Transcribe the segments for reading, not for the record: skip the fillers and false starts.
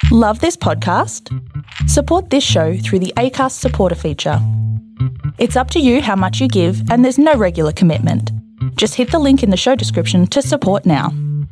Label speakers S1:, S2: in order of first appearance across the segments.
S1: Love this podcast? Support this show through the Acast supporter feature. It's up to you how much you give, and there's no regular commitment. Just hit the link in the show description to support now.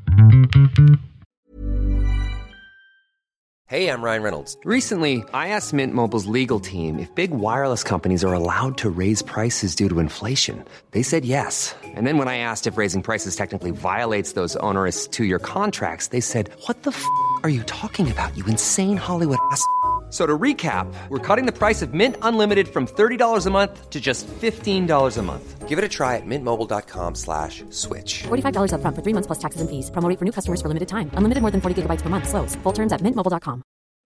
S2: Hey, I'm Ryan Reynolds. Recently, I asked Mint Mobile's legal team if big wireless companies are allowed to raise prices due to inflation. They said yes. And then when I asked if raising prices technically violates those onerous two-year contracts, they said, "What the f*** are you talking about, you insane Hollywood ass?" So to recap, we're cutting the price of Mint Unlimited from $30 a month to just $15 a month. Give it a try at mintmobile.com/switch.
S3: $45 up front for 3 months plus taxes and fees. Promo rate for new customers for limited time. Unlimited more than 40 gigabytes per month. Slows full terms at mintmobile.com.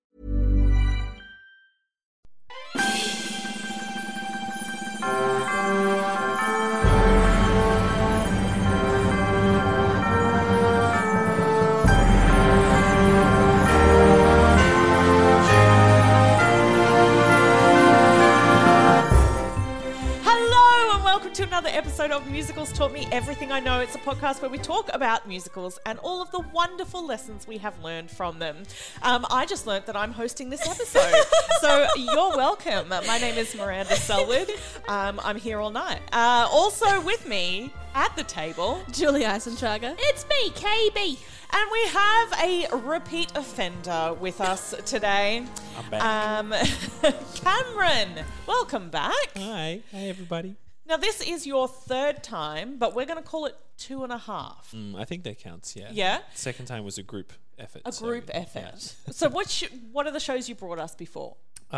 S4: To another episode of Musicals Taught Me Everything I Know. It's a podcast where we talk about musicals and all of the wonderful lessons we have learned from them. I just learned that I'm hosting this episode, so you're welcome. My name is Miranda Selwood. I'm here all night. Also with me at the table,
S5: Julie Eisentrager.
S6: It's me, KB.
S4: And we have a repeat offender with us today.
S7: I'm back.
S4: Cameron, welcome back.
S7: Hi everybody.
S4: Now, this is your third time, but we're going to call it 2.5.
S7: I think that counts, yeah.
S4: Yeah?
S7: Second time was a group effort.
S4: A group effort. Yeah. So what are the shows you brought us before?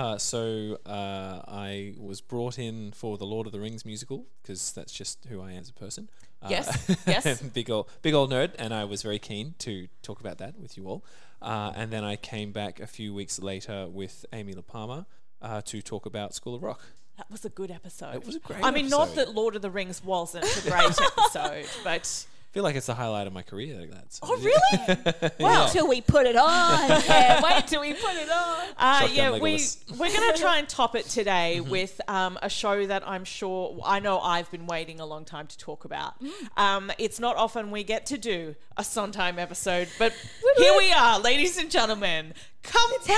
S7: I was brought in for the Lord of the Rings musical, because that's just who I am as a person.
S4: Yes.
S7: Big old nerd, and I was very keen to talk about that with you all. And then I came back a few weeks later with Amy LaPalma to talk about School of Rock.
S4: That was a good episode.
S7: It was a great
S4: episode. I mean, not that Lord of the Rings wasn't a great episode, but...
S7: I feel like it's the highlight of my career, like that. So
S4: oh, really?
S6: Well, till we put it on. Wait till we put it on.
S4: We're going to try and top it today with a show that I know I've been waiting a long time to talk about. It's not often we get to do a Sondheim episode, but here we are, ladies and gentlemen. Company!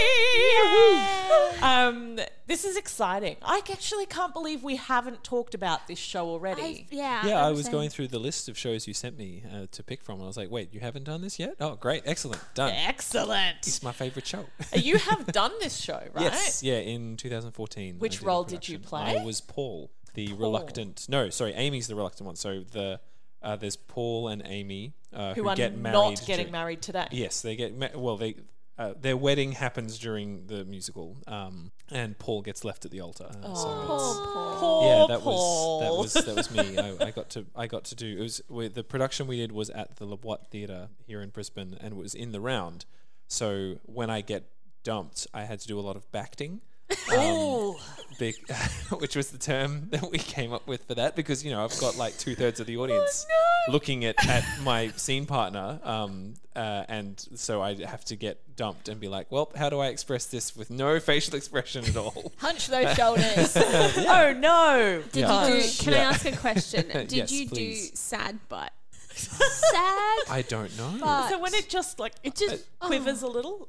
S4: This is exciting. I actually can't believe we haven't talked about this show already.
S7: I was going through the list of shows you sent me to pick from, and I was like, wait, you haven't done this yet? Oh, great. Excellent. Done.
S4: Excellent.
S7: It's my favourite show.
S4: You have done this show, right?
S7: Yes. Yeah, in 2014.
S4: Which role did you play?
S7: I was Paul, the reluctant... No, sorry, Amy's the reluctant one. So there's Paul and Amy who get married.
S4: Not getting married today.
S7: Yes, they get... their wedding happens during the musical, and Paul gets left at the altar.
S4: Poor Paul.
S7: That was me. I got to do. It was the production we did was at the Laboit Theatre here in Brisbane, and it was in the round. So when I get dumped, I had to do a lot of backting. Which was the term that we came up with for that, because I've got like 2/3 of the audience looking at my scene partner, and so I have to get dumped and be like, well, how do I express this with no facial expression at all?
S6: Hunch those shoulders.
S4: Oh no!
S5: Can I ask a question? Did
S7: yes,
S5: you
S7: please.
S5: do sad butt?
S6: Sad.
S7: I don't know.
S6: But
S4: So when it just quivers a little.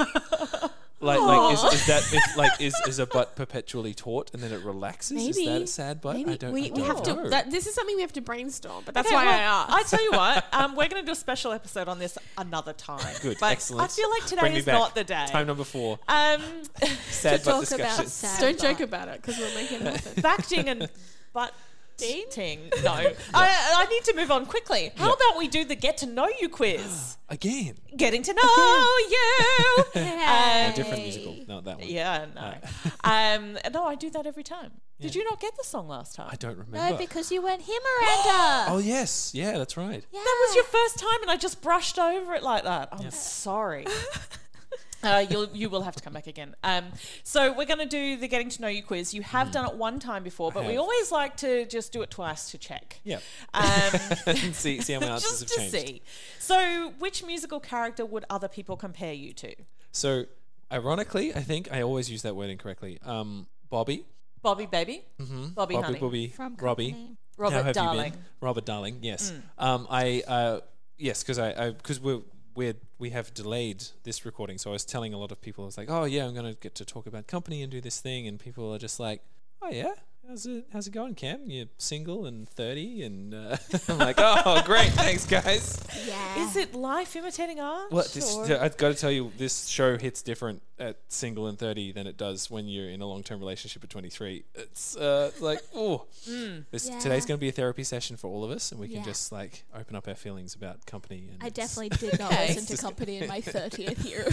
S7: Is a butt perpetually taut and then it relaxes?
S5: Maybe.
S7: Is that a sad butt?
S5: Maybe.
S7: I don't
S5: We have
S7: know.
S5: to. This is something we have to brainstorm. But that's
S4: Okay,
S5: why
S4: well,
S5: I asked.
S4: I tell you what, we're going to do a special episode on this another time.
S7: Good,
S4: but
S7: excellent.
S4: I feel like
S7: Bring
S4: today
S7: me
S4: is
S7: back.
S4: not the day.
S7: Time number 4.
S6: talk
S7: Sad butt
S6: about
S7: discussion.
S6: sad
S5: Don't
S6: butt.
S5: joke about it because we'll make it happen.
S4: Bacting and butt ting. No. I need to move on quickly. How about we do the get to know you quiz?
S7: Again.
S4: Getting to know you.
S7: A different musical, not that one.
S4: Yeah, no. No, I do that every time.
S7: Yeah.
S4: Did you not get the song last time?
S7: I don't remember.
S6: No, because you weren't here, Miranda.
S7: Oh, yes. Yeah, that's right.
S6: Yeah.
S4: That was your first time and I just brushed over it like that. I'm sorry. You will have to come back again. So we're going to do the Getting to Know You quiz. You have done it one time before, but we always like to just do it twice to check.
S7: Yeah. see how my answers have changed.
S4: See. So which musical character would other people compare you to?
S7: So, ironically, I think I always use that word incorrectly. Bobby.
S4: Bobby Baby?
S7: Mm-hmm.
S4: Bobby Honey.
S7: Bobby,
S6: From
S7: Robbie.
S6: Company.
S4: Robert
S7: How have
S4: Darling.
S7: you been? Robert Darling, yes. Yes, because we have delayed this recording, so I was telling a lot of people, I was like, oh yeah, I'm gonna get to talk about company and do this thing, and people are just like, oh yeah, how's it going, Cam? You're single and 30, and I'm like, oh great, thanks guys.
S6: Yeah.
S4: Is it life imitating art?
S7: Well,
S4: or-
S7: I've got to tell you, this show hits different at single and 30 than it does when you're in a long-term relationship at 23. It's like, today's going to be a therapy session for all of us, and we can
S6: Yeah.
S7: just like open up our feelings about company. And
S6: I
S7: it's-
S6: definitely did not
S4: Okay.
S6: listen to Company in my 30th year.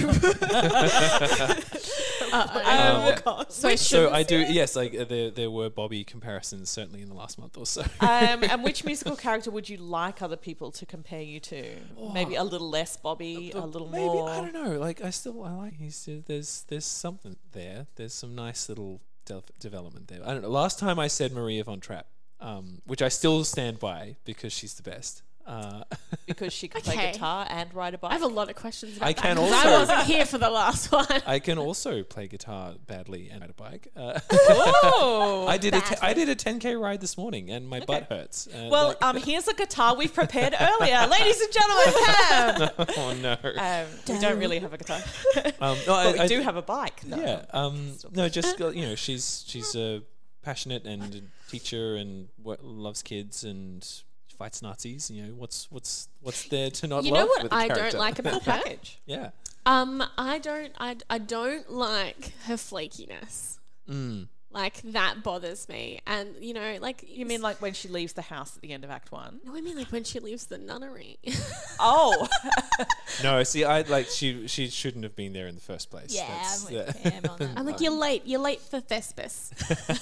S7: So I do, yes. Like there were Bobby comparisons certainly in the last month or so.
S4: And which musical character would you like other people to compare you to? Maybe a little less Bobby, a little
S7: Maybe,
S4: more.
S7: I don't know. Like I like there's something there. There's some nice little development there. I don't know. Last time I said Maria von Trapp, which I still stand by because she's the best.
S4: Because she can play
S5: Okay.
S4: guitar and ride a bike.
S5: I have a lot of questions about
S7: I
S5: that.
S7: can
S5: 'cause
S7: also-
S5: I wasn't here for the last one.
S7: I can also play guitar badly and ride a bike.
S4: Whoa!
S7: I did a 10K ride this morning and my butt hurts.
S4: Well, here's a guitar we've prepared earlier. Ladies and gentlemen, Pam!
S7: oh no.
S4: We don't really have a guitar.
S7: No,
S4: But we do have a bike, though.
S7: Yeah. No, just she's passionate and a teacher and loves kids and fights Nazis. What's there to not
S5: You
S7: love?
S5: know what
S7: with the
S5: I
S7: character?
S5: don't like about her?
S4: Package.
S7: Yeah.
S5: I don't like her flakiness. Like that bothers me. And like
S4: You mean like when she leaves the house at the end of Act 1?
S5: No, I mean like when she leaves the nunnery.
S4: Oh!
S7: No, see, I like she shouldn't have been there in the first place.
S6: Yeah,
S7: That's-
S6: I'm with Cam on that.
S5: I'm like, you're late for Thespis.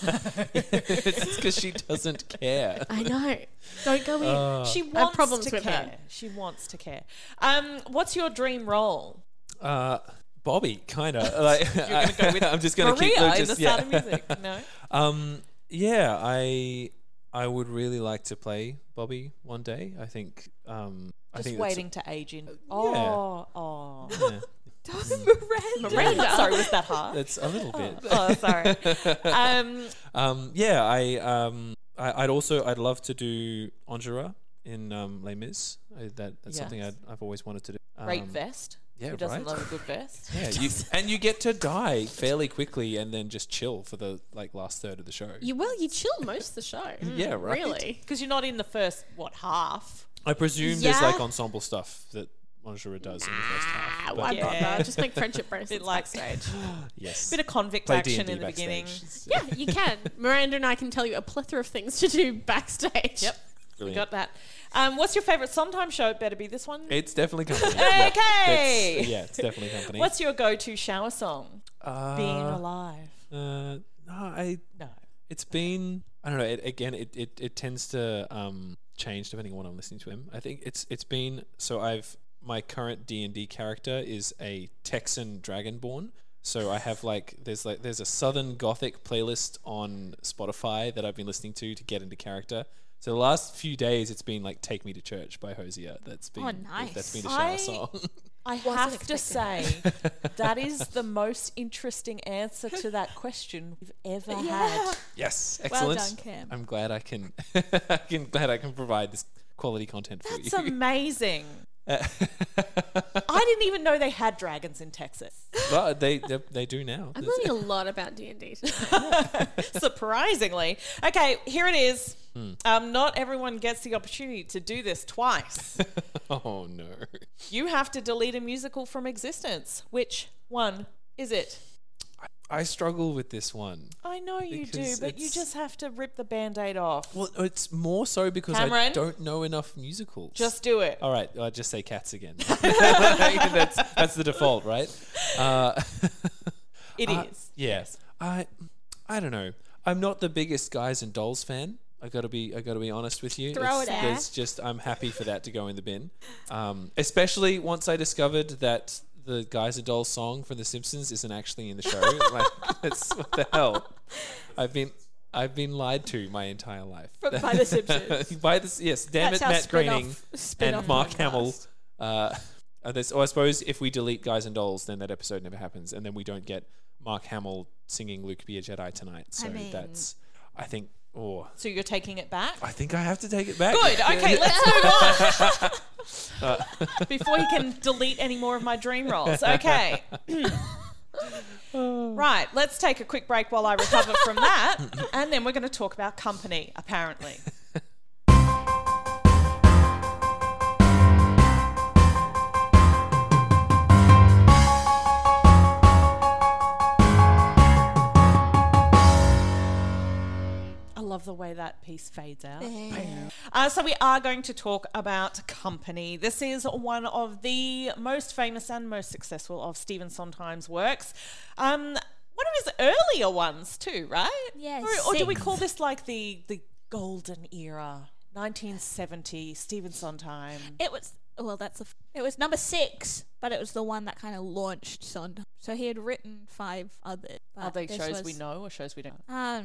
S7: it's because she doesn't care.
S5: I know. Don't go in.
S4: She
S5: have
S4: wants
S5: problems
S4: to
S5: with
S4: care.
S5: her.
S4: She wants to care. What's your dream role?
S7: Bobby, kind of. Like,
S4: You're going to go with
S7: I'm just going to
S4: Maria
S7: keep
S4: in The Sound of Music. No?
S7: Yeah, I would really like to play Bobby one day. I think. I
S4: Just
S7: think
S4: waiting to age in.
S7: yeah.
S4: Oh.
S7: Yeah,
S4: Miranda. Sorry, was that hard?
S7: that's a little bit.
S4: Oh, sorry.
S7: Yeah, I'd love to do Angera in Les Mis. That's something
S4: Yes.
S7: I've always wanted to do.
S4: Great vest.
S7: yeah,
S4: Who doesn't
S7: right?
S4: love a good vest?
S7: Yeah, you get to die fairly quickly and then just chill for the last third of the show.
S5: You chill most of the show.
S7: Yeah, right.
S5: Really.
S4: Because you're not in the first, half?
S7: I presume there's
S5: Yeah.
S7: like ensemble stuff that Angera does in the first half. but-
S5: Why
S4: Yeah.
S5: bother? Just make friendship bracelets
S4: Bit like
S5: backstage.
S7: yes.
S4: Bit of convict
S7: Play
S4: action
S7: D&D
S4: in the beginning.
S7: backstage.
S5: Yeah, you can. Miranda and I can tell you a plethora of things to do backstage.
S4: Yep. We
S7: Brilliant.
S4: got that. What's your favourite Sondheim show? It better be this one.
S7: It's definitely company.
S4: Okay.
S7: Yeah, it's definitely company.
S4: What's your go-to shower song? Being Alive.
S7: No,
S4: No.
S7: it's been, I don't know, it tends to change depending on what I'm listening to him. I think it's been, so my current D&D character is a Texan Dragonborn. So I have there's a Southern Gothic playlist on Spotify that I've been listening to get into character. So the last few days it's been like Take Me to Church by Hosier. That's been
S6: nice.
S7: That's been a shower
S4: I-
S7: song.
S4: I have to say, that is the most interesting answer to that question we've ever had.
S7: Yes,
S6: Well
S7: excellent.
S6: done, Cam.
S7: I'm glad I can glad I can provide this quality content for
S4: That's
S7: you.
S4: amazing. I didn't even know they had dragons in Texas.
S7: Well, they do now.
S5: I'm learning a lot about D&D.
S4: Surprisingly. Okay, here it is. Not everyone gets the opportunity to do this twice.
S7: Oh no.
S4: You have to delete a musical from existence. Which one is it?
S7: I struggle with this one.
S4: I know you do,
S7: Because
S4: but you
S7: it's-
S4: just have to rip the Band-Aid off.
S7: Well, it's more so because I
S4: Cameron?
S7: don't know enough musicals.
S4: Just do it.
S7: All right, I'll just say Cats again. that's the default, right?
S4: It is.
S7: Yes. I don't know. I'm not the biggest Guys and Dolls fan. I gotta be honest with you.
S6: Throw it out.
S7: It's just I'm happy for that to go in the bin. Especially once I discovered that the Guys and Dolls song from The Simpsons isn't actually in the show. Like, it's what the hell? I've been lied to my entire life.
S6: By The Simpsons.
S7: Yes, damn
S6: That's
S7: it,
S6: our
S7: Matt Groening
S6: spin-off
S7: and Mark
S6: podcast.
S7: Hamill. Or I suppose if we delete Guys and Dolls, then that episode never happens, and then we don't get Mark Hamill singing "Luke Be a Jedi" tonight. So
S6: I mean-
S7: I think. Oh,
S4: So you're taking it back?
S7: I think I have to take it back.
S4: Good. Okay, let's move on. Before he can delete any more of my dream rolls. Okay. Right, let's take a quick break while I recover from that. And then we're going to talk about company, apparently. I love the way that piece fades out. So we are going to talk about Company. This is one of the most famous and most successful of Stephen Sondheim's works. One of his earlier ones too, right?
S6: Yeah,
S4: Or do we call this like the golden era, 1970, Stephen Sondheim?
S6: It was it was number 6, but it was the one that kind of launched Sondheim. So he had written 5 others.
S4: Are they shows we know or shows we don't?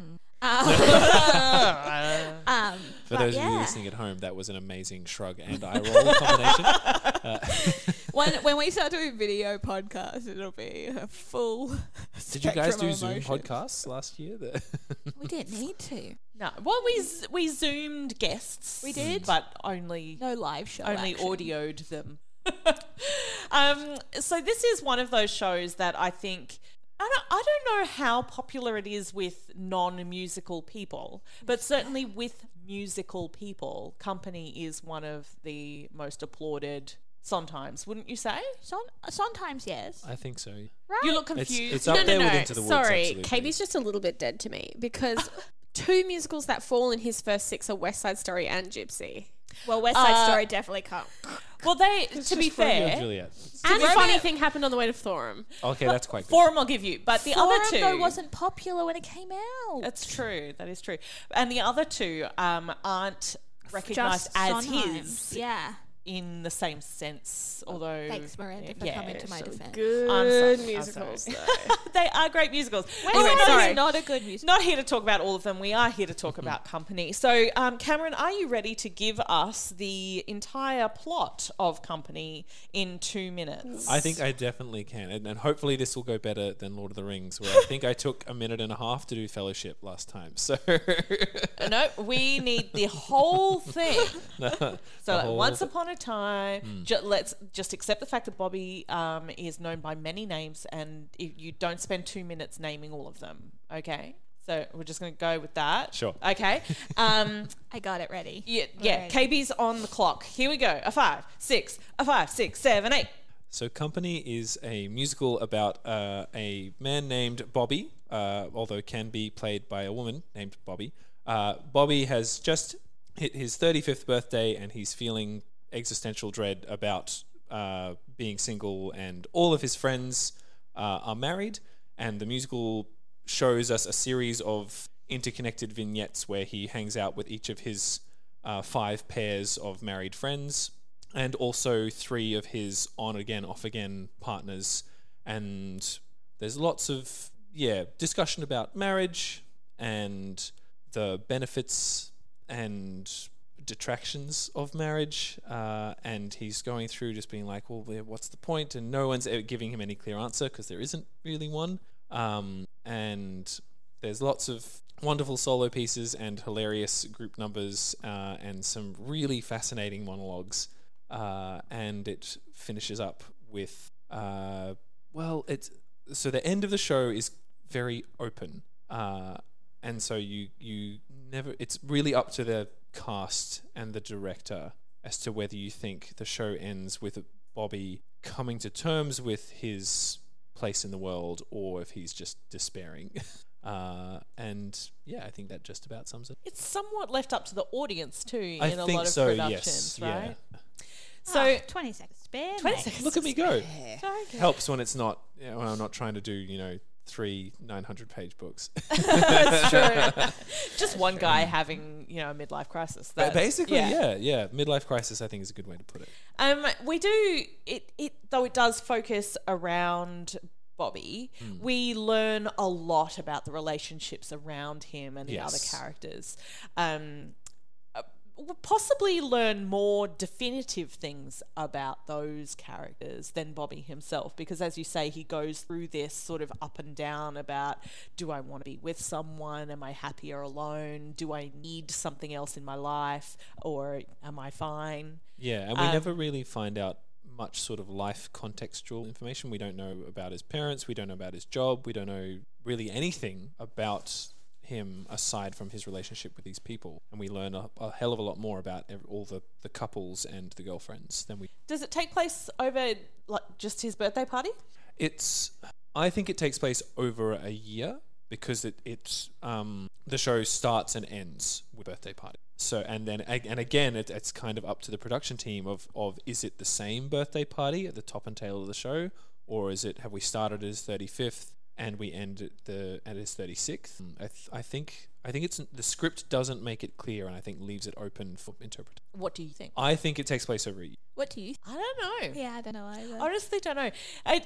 S7: For those of you listening at home, that was an amazing shrug and eye roll combination.
S6: When we start doing video podcasts, it'll be a full.
S7: Did you guys do
S6: spectrum of
S7: Zoom
S6: emotions.
S7: podcasts last year?
S6: We didn't need to.
S4: No. Well, we zoomed guests.
S6: We did.
S4: But only
S6: No live show.
S4: only
S6: action.
S4: audioed them. So this is one of those shows that I think I don't know how popular it is with non-musical people, but certainly with musical people, Company is one of the most applauded Sondheims, wouldn't you say?
S6: Sometimes, yes.
S7: I think so.
S6: Right?
S4: You look confused.
S7: It's up there with Into the Woods.
S5: Sorry,
S7: Absolutely.
S5: KB's just a little bit dead to me because 2 musicals that fall in his first 6 are West Side Story and Gypsy.
S6: Well, West Side Story definitely can't.
S4: Well, to be
S7: Just Romeo and
S4: fair,
S7: Juliet.
S5: And
S4: be
S5: funny
S4: fair-
S5: thing happened on the way to Thorham.
S7: Okay, that's quite good.
S4: Forum I'll give you, but the
S6: Forum,
S4: other two
S6: though, wasn't popular when it came out.
S4: That's true. That is true. And the other two aren't recognised
S6: Just
S4: as
S6: Sondheim.
S4: his
S6: Yeah.
S4: in the same sense. Although,
S6: Thanks, Miranda, for coming to my defense.
S5: Good
S4: I'm
S5: musicals,
S4: sorry.
S5: though.
S4: They are great musicals.
S6: West
S4: Anyway,
S6: Side Story
S4: sorry.
S6: is not a good musical.
S4: Not here to talk about all of them. We are here to talk about Company. So, Cameron, are you ready to give us the entire plot of Company in 2 minutes?
S7: I think I definitely can. And hopefully this will go better than Lord of the Rings, where I think I took a minute and a half to do Fellowship last time. So
S4: No, we need the whole thing. So,
S7: whole
S4: once upon a time, let's just accept the fact that Bobby is known by many names, and if you don't spend 2 minutes naming all of them, okay? So we're just going to go with that.
S7: Sure.
S4: Okay.
S6: I got it ready.
S4: Yeah. KB's on the clock. Here we go. A 5, 6, 7, 8.
S7: So Company is a musical about a man named Bobby, although can be played by a woman named Bobby. Bobby has just hit his 35th birthday and he's feeling existential dread about being single, and all of his friends are married, and the musical shows us a series of interconnected vignettes where he hangs out with each of his 5 pairs of married friends, and also 3 of his on-again, off-again partners. And there's lots of, discussion about marriage and the benefits and detractions of marriage. And he's going through just being like, well, what's the point? And no one's giving him any clear answer because there isn't really one. And there's lots of wonderful solo pieces and hilarious group numbers and some really fascinating monologues. And it finishes up with, so the end of the show is very open. And so you never, it's really up to the cast and the director as to whether you think the show ends with Bobby coming to terms with his place in the world or if he's just despairing. I think that just about sums it.
S4: It's somewhat left up to the audience too
S7: I
S4: in a
S7: think
S4: lot of
S7: so,
S4: productions,
S7: yes,
S4: right?
S7: yeah.
S4: So
S6: 20 seconds spare.
S4: 20
S6: mate.
S4: seconds.
S7: Look at me go.
S4: Okay.
S7: Helps when it's not, when I'm not trying to do, 3 900-page books.
S4: That's true. Just one guy having, a midlife crisis.
S7: Basically, yeah. Midlife crisis, I think, is a good way to put it.
S4: We do it though it does focus around Bobby. We learn a lot about the relationships around him and the other
S7: Yes.
S4: characters. possibly learn more definitive things about those characters than Bobby himself, because as you say, he goes through this sort of up and down about, do I want to be with someone? Am I happier alone? Do I need something else in my life, or am I fine?
S7: Yeah, and we never really find out much sort of life contextual information. We don't know about his parents, we don't know about his job, we don't know really anything about him aside from his relationship with these people, and we learn a hell of a lot more about all the couples and the girlfriends than we.
S4: Does it take place over like just his birthday party?
S7: I think it takes place over a year, because it's the show starts and ends with birthday party. So and again it's kind of up to the production team of is it the same birthday party at the top and tail of the show, or have we started at his 35th and we end at his 36th? I think it's the script doesn't make it clear, and I think leaves it open for interpretation.
S4: What do you think?
S7: I think it takes place over a year.
S6: What do you?
S4: I don't know.
S6: Yeah, I don't know either.
S4: Honestly, don't know.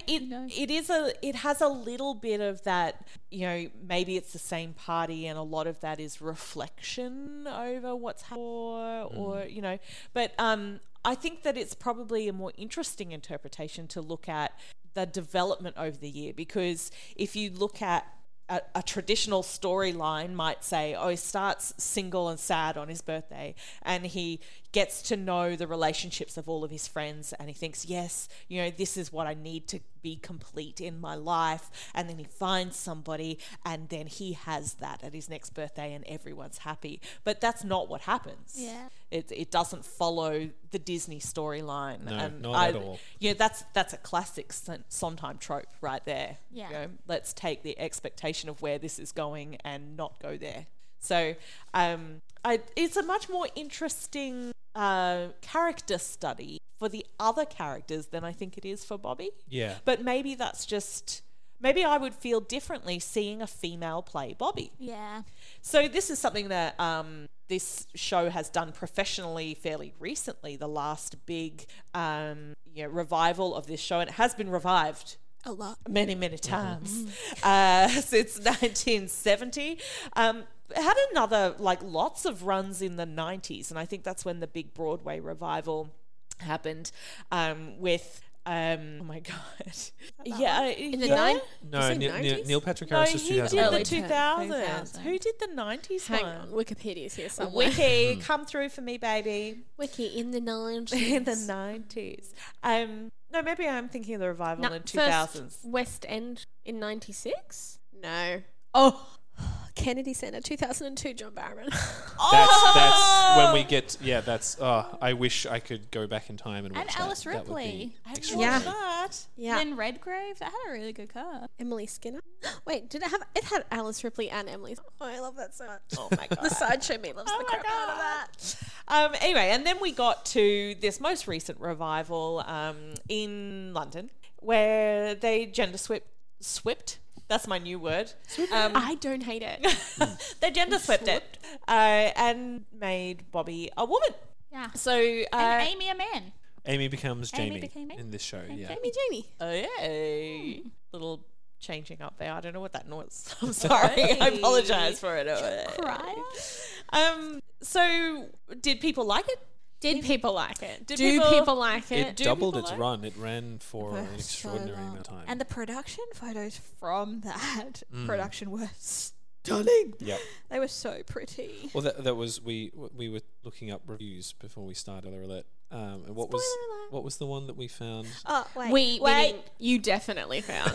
S4: It has a little bit of that. Maybe it's the same party, and a lot of that is reflection over what's happened, or But I think that it's probably a more interesting interpretation to look at the development over the year, because if you look at a traditional storyline might say, he starts single and sad on his birthday, and he gets to know the relationships of all of his friends, and he thinks, yes, this is what I need to be complete in my life, and then he finds somebody, and then he has that at his next birthday, and everyone's happy. But that's not what happens.
S6: Yeah.
S4: It doesn't follow the Disney storyline.
S7: No, not at all.
S4: Yeah, that's a classic Sondheim trope right there.
S6: Yeah.
S4: Let's take the expectation of where this is going and not go there. So it's a much more interesting character study for the other characters than I think it is for Bobby.
S7: Yeah.
S4: But maybe that's just... Maybe I would feel differently seeing a female play Bobby.
S6: Yeah.
S4: So this is something that this show has done professionally fairly recently, the last big revival of this show. And it has been revived
S6: a lot.
S4: Many, many times since 1970. Had another, lots of runs in the 90s. And I think that's when the big Broadway revival happened with... oh my god! Yeah,
S5: in the
S4: yeah?
S7: No, Neil Patrick Harris was
S4: he did
S7: 2000.
S4: the 2000s. Who did the 90s
S5: Hang
S4: one?
S5: on, Wikipedia's here somewhere.
S4: Wiki, come through for me, baby.
S5: Wiki in the 90s.
S4: In the 90s. No, maybe I'm thinking of the revival in the 2000s.
S5: West End in 96? No.
S4: Oh.
S5: Kennedy Center, 2002, John Barrowman.
S7: That's when we get. Yeah, that's. I wish I could go back in time and watch that.
S6: Alice
S7: That would
S6: Ripley.
S7: be
S6: I haven't
S7: extraordinary.
S6: watched that.
S5: Yeah.
S6: Then Redgrave. That had a really good cast.
S5: Emily Skinner. Wait, did it have? It had Alice Ripley and Emily. Oh, I love that so much.
S4: Oh my god.
S5: The sideshow me loves the crap out of that.
S4: Anyway, and then we got to this most recent revival in London, where they gender swept. That's my new word.
S5: I don't hate it.
S4: They gender swept it and made Bobby a woman.
S6: Yeah.
S4: So
S6: And Amy a man.
S7: Amy becomes
S6: Amy
S7: Jamie
S6: became Amy.
S7: in this show. Yeah.
S5: Jamie.
S4: oh yeah, little changing up there. I don't know what that noise. I'm sorry. I apologize for it.
S6: Cry.
S4: So did people like it?
S5: Did people like it?
S4: Do
S5: Do
S4: people-
S5: people like it?
S7: It
S4: Do
S7: doubled
S4: people
S7: its
S4: like-
S7: run. It ran for an extraordinary amount of time.
S6: And the production photos from that production were stunning.
S7: Yep.
S6: They were so pretty.
S7: Well, that was we were looking up reviews before we started. And what was
S6: Spoiler alert.
S7: what was the one that we found?
S6: Oh, wait.
S5: We
S6: wait.
S5: meaning you definitely found.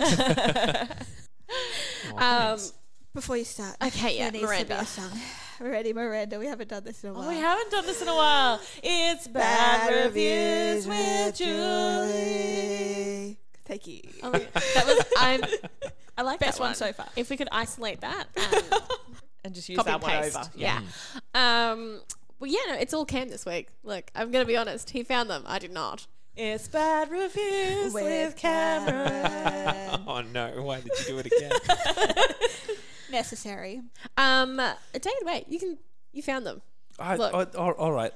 S7: Oh, thanks.
S6: Before you start.
S5: Okay, yeah,
S6: there needs to be
S5: Miranda.
S6: a song. Ready, Miranda. We haven't done this in a while.
S4: We haven't done this in a while. It's Bad Reviews with Julie.
S6: Thank you.
S5: That was I like
S6: Best
S5: that
S6: one so far.
S5: If we could isolate that.
S4: And just use
S5: Copy
S4: that
S5: and
S4: one
S5: paste.
S4: over.
S5: Yeah. Well, yeah, no, it's all Cam this week. Look, I'm going to be honest. He found them. I did not.
S4: It's Bad Reviews with Cameron.
S7: Oh no! Why did you do it again?
S6: Necessary.
S5: David, wait. You found them. Look.
S7: All right.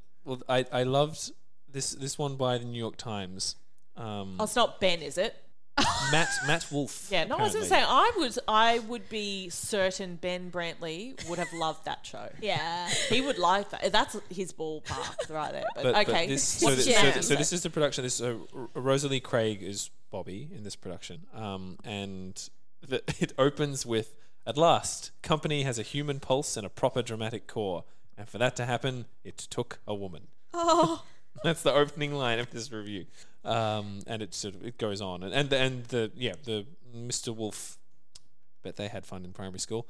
S7: I loved this one by the New York Times.
S4: Oh, it's not Ben, is it?
S7: Matt Wolf.
S4: Yeah, no, I was going to
S7: apparently.
S4: say I would be certain Ben Brantley would have loved that show.
S6: Yeah.
S4: He would like that. That's his ballpark right there. But okay.
S7: This,
S4: What's
S7: so
S4: your
S7: this is the production. This Rosalie Craig is Bobby in this production, and it opens with, "At last, Company has a human pulse and a proper dramatic core, and for that to happen, it took a woman."
S6: Oh.
S7: That's the opening line of this review, and it goes on, and the Mr. Wolf, bet they had fun in primary school.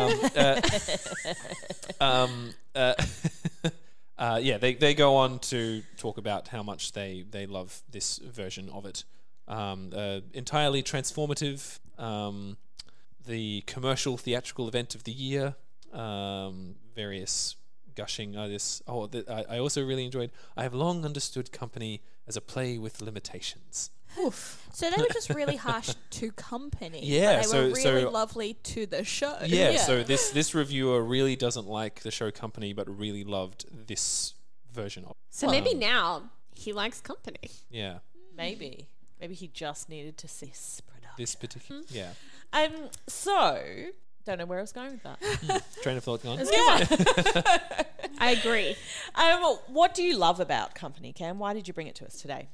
S7: They go on to talk about how much they love this version of it. Entirely transformative. The commercial theatrical event of the year. Various gushing artists. I also really enjoyed. I have long understood Company as a play with limitations.
S6: Oof. So they were just really harsh to Company.
S7: Yeah,
S6: But they were
S7: so-
S6: really lovely to the show.
S7: Yeah, so this reviewer really doesn't like the show Company, but really loved this version of it.
S5: So maybe now he likes Company.
S7: Yeah,
S4: Maybe he just needed to see this production.
S7: this particular. Yeah,
S4: So don't know where I was going with that.
S7: train of thought gone.
S5: I agree.
S4: What do you love about Company, Cam? Why did you bring it to us today?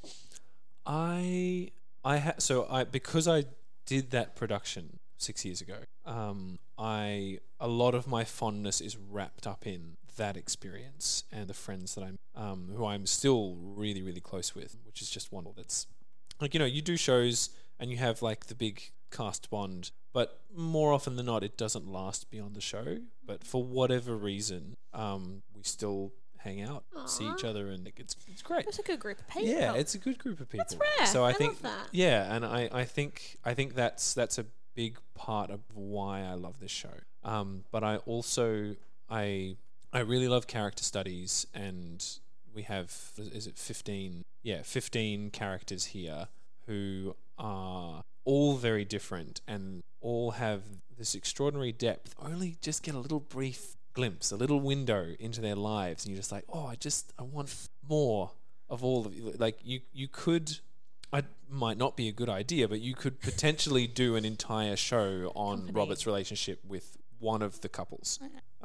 S7: Because I did that production 6 years ago. A lot of my fondness is wrapped up in that experience and the friends that who I'm still really, really close with, which is just one that's like, you do shows and you have like the big cast bond, but more often than not, it doesn't last beyond the show. But for whatever reason, we still hang out, see each other, and it's great.
S6: It's a good group of people.
S7: Yeah, it's a good group of people.
S5: That's rare.
S7: So I
S5: I
S7: think,
S5: love that.
S7: yeah, and I think that's a big part of why I love this show. But I also I really love character studies, and we have 15 characters here who are all very different and all have this extraordinary depth. Only just get a little brief glimpse, a little window into their lives, and you're just like, I want more of all of you. Like you could, it might not be a good idea, but you could potentially do an entire show on
S6: Company.
S7: Robert's relationship with one of the couples.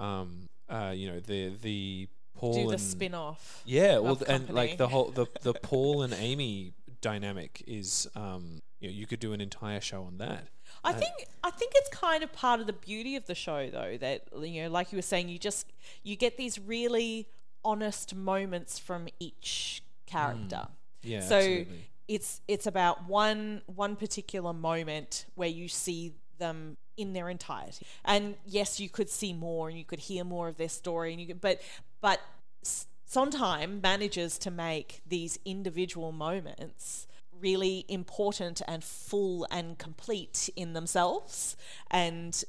S7: The Paul
S4: Do the
S7: and
S4: spin-off.
S7: yeah, well,
S4: of
S7: and like
S4: Company.
S7: the Paul and Amy dynamic is, you could do an entire show on that.
S4: I think it's kind of part of the beauty of the show, though, that, like you were saying, you get these really honest moments from each character.
S7: Yeah,
S4: So
S7: absolutely.
S4: it's about one particular moment where you see them in their entirety. And yes, you could see more and you could hear more of their story, and but Sondheim manages to make these individual moments really important and full and complete in themselves. And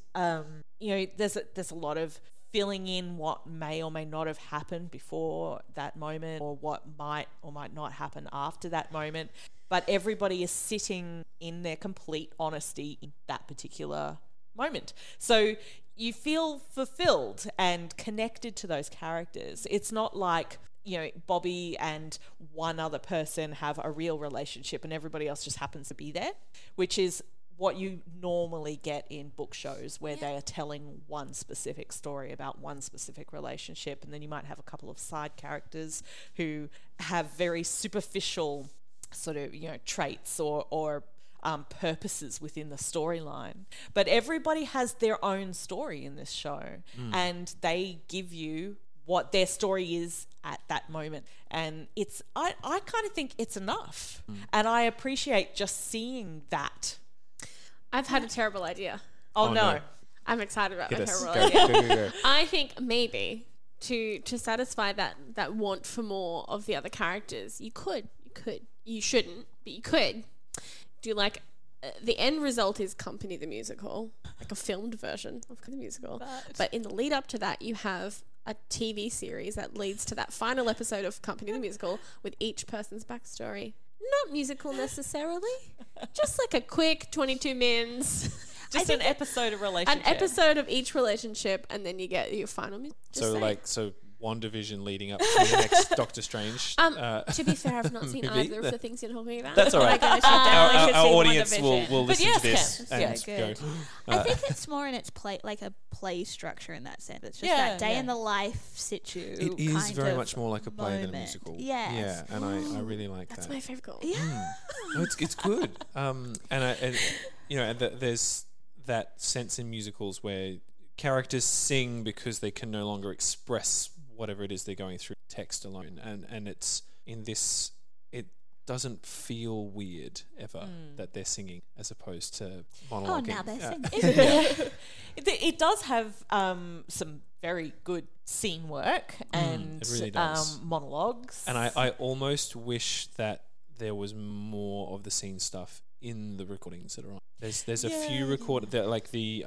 S4: there's a lot of filling in what may or may not have happened before that moment, or what might or might not happen after that moment. But everybody is sitting in their complete honesty in that particular moment. So you feel fulfilled and connected to those characters. It's not like, Bobby and one other person have a real relationship and everybody else just happens to be there, which is what you normally get in book shows, where they are telling one specific story about one specific relationship, and then you might have a couple of side characters who have very superficial sort of traits or purposes within the storyline. But everybody has their own story in this show, and they give you what their story is at that moment. And I kind of think it's enough. And I appreciate just seeing that.
S5: I've had a terrible idea.
S4: Oh, no.
S5: I'm excited about
S7: Hit
S5: my
S7: us.
S5: terrible
S7: Go,
S5: idea.
S7: go.
S5: I think maybe to satisfy that want for more of the other characters, you shouldn't, but you could do like the end result is Company the Musical, like a filmed version of Company the Musical. But in the lead up to that, you have a TV series that leads to that final episode of Company the Musical with each person's backstory. Not musical necessarily, just like a quick 22 mins.
S4: Just an episode of relationship.
S5: An episode of each relationship, and then you get your final music.
S7: So WandaVision leading up to the next Doctor Strange.
S5: To be fair, I've not seen
S7: movie.
S5: either of the things you're talking about.
S7: That's all right.
S6: Oh my gosh, you definitely should
S7: Our
S6: see
S7: audience
S6: WandaVision.
S7: will listen
S4: yes,
S7: to this
S4: Cam.
S7: and
S6: Yeah,
S7: go.
S6: good. I think it's more in its play, like a play structure in that sense. It's just
S4: Yeah,
S6: that day
S4: yeah.
S6: in the life situ.
S7: It is
S6: kind
S7: very
S6: of
S7: much more like a play than a
S6: moment.
S7: musical.
S6: Yes.
S7: Yeah, and I really like
S5: That's
S7: that.
S5: my favourite goal.
S6: Yeah.
S7: No, it's good. And there's that sense in musicals where characters sing because they can no longer express whatever it is they're going through text alone, and it's in this. It doesn't feel weird ever that they're singing as opposed to monologuing.
S6: Oh, now they're singing.
S4: It does have some very good scene work and
S7: it really does.
S4: monologues.
S7: And I almost wish that there was more of the scene stuff in the recordings that are on. There's a few recorded that, like the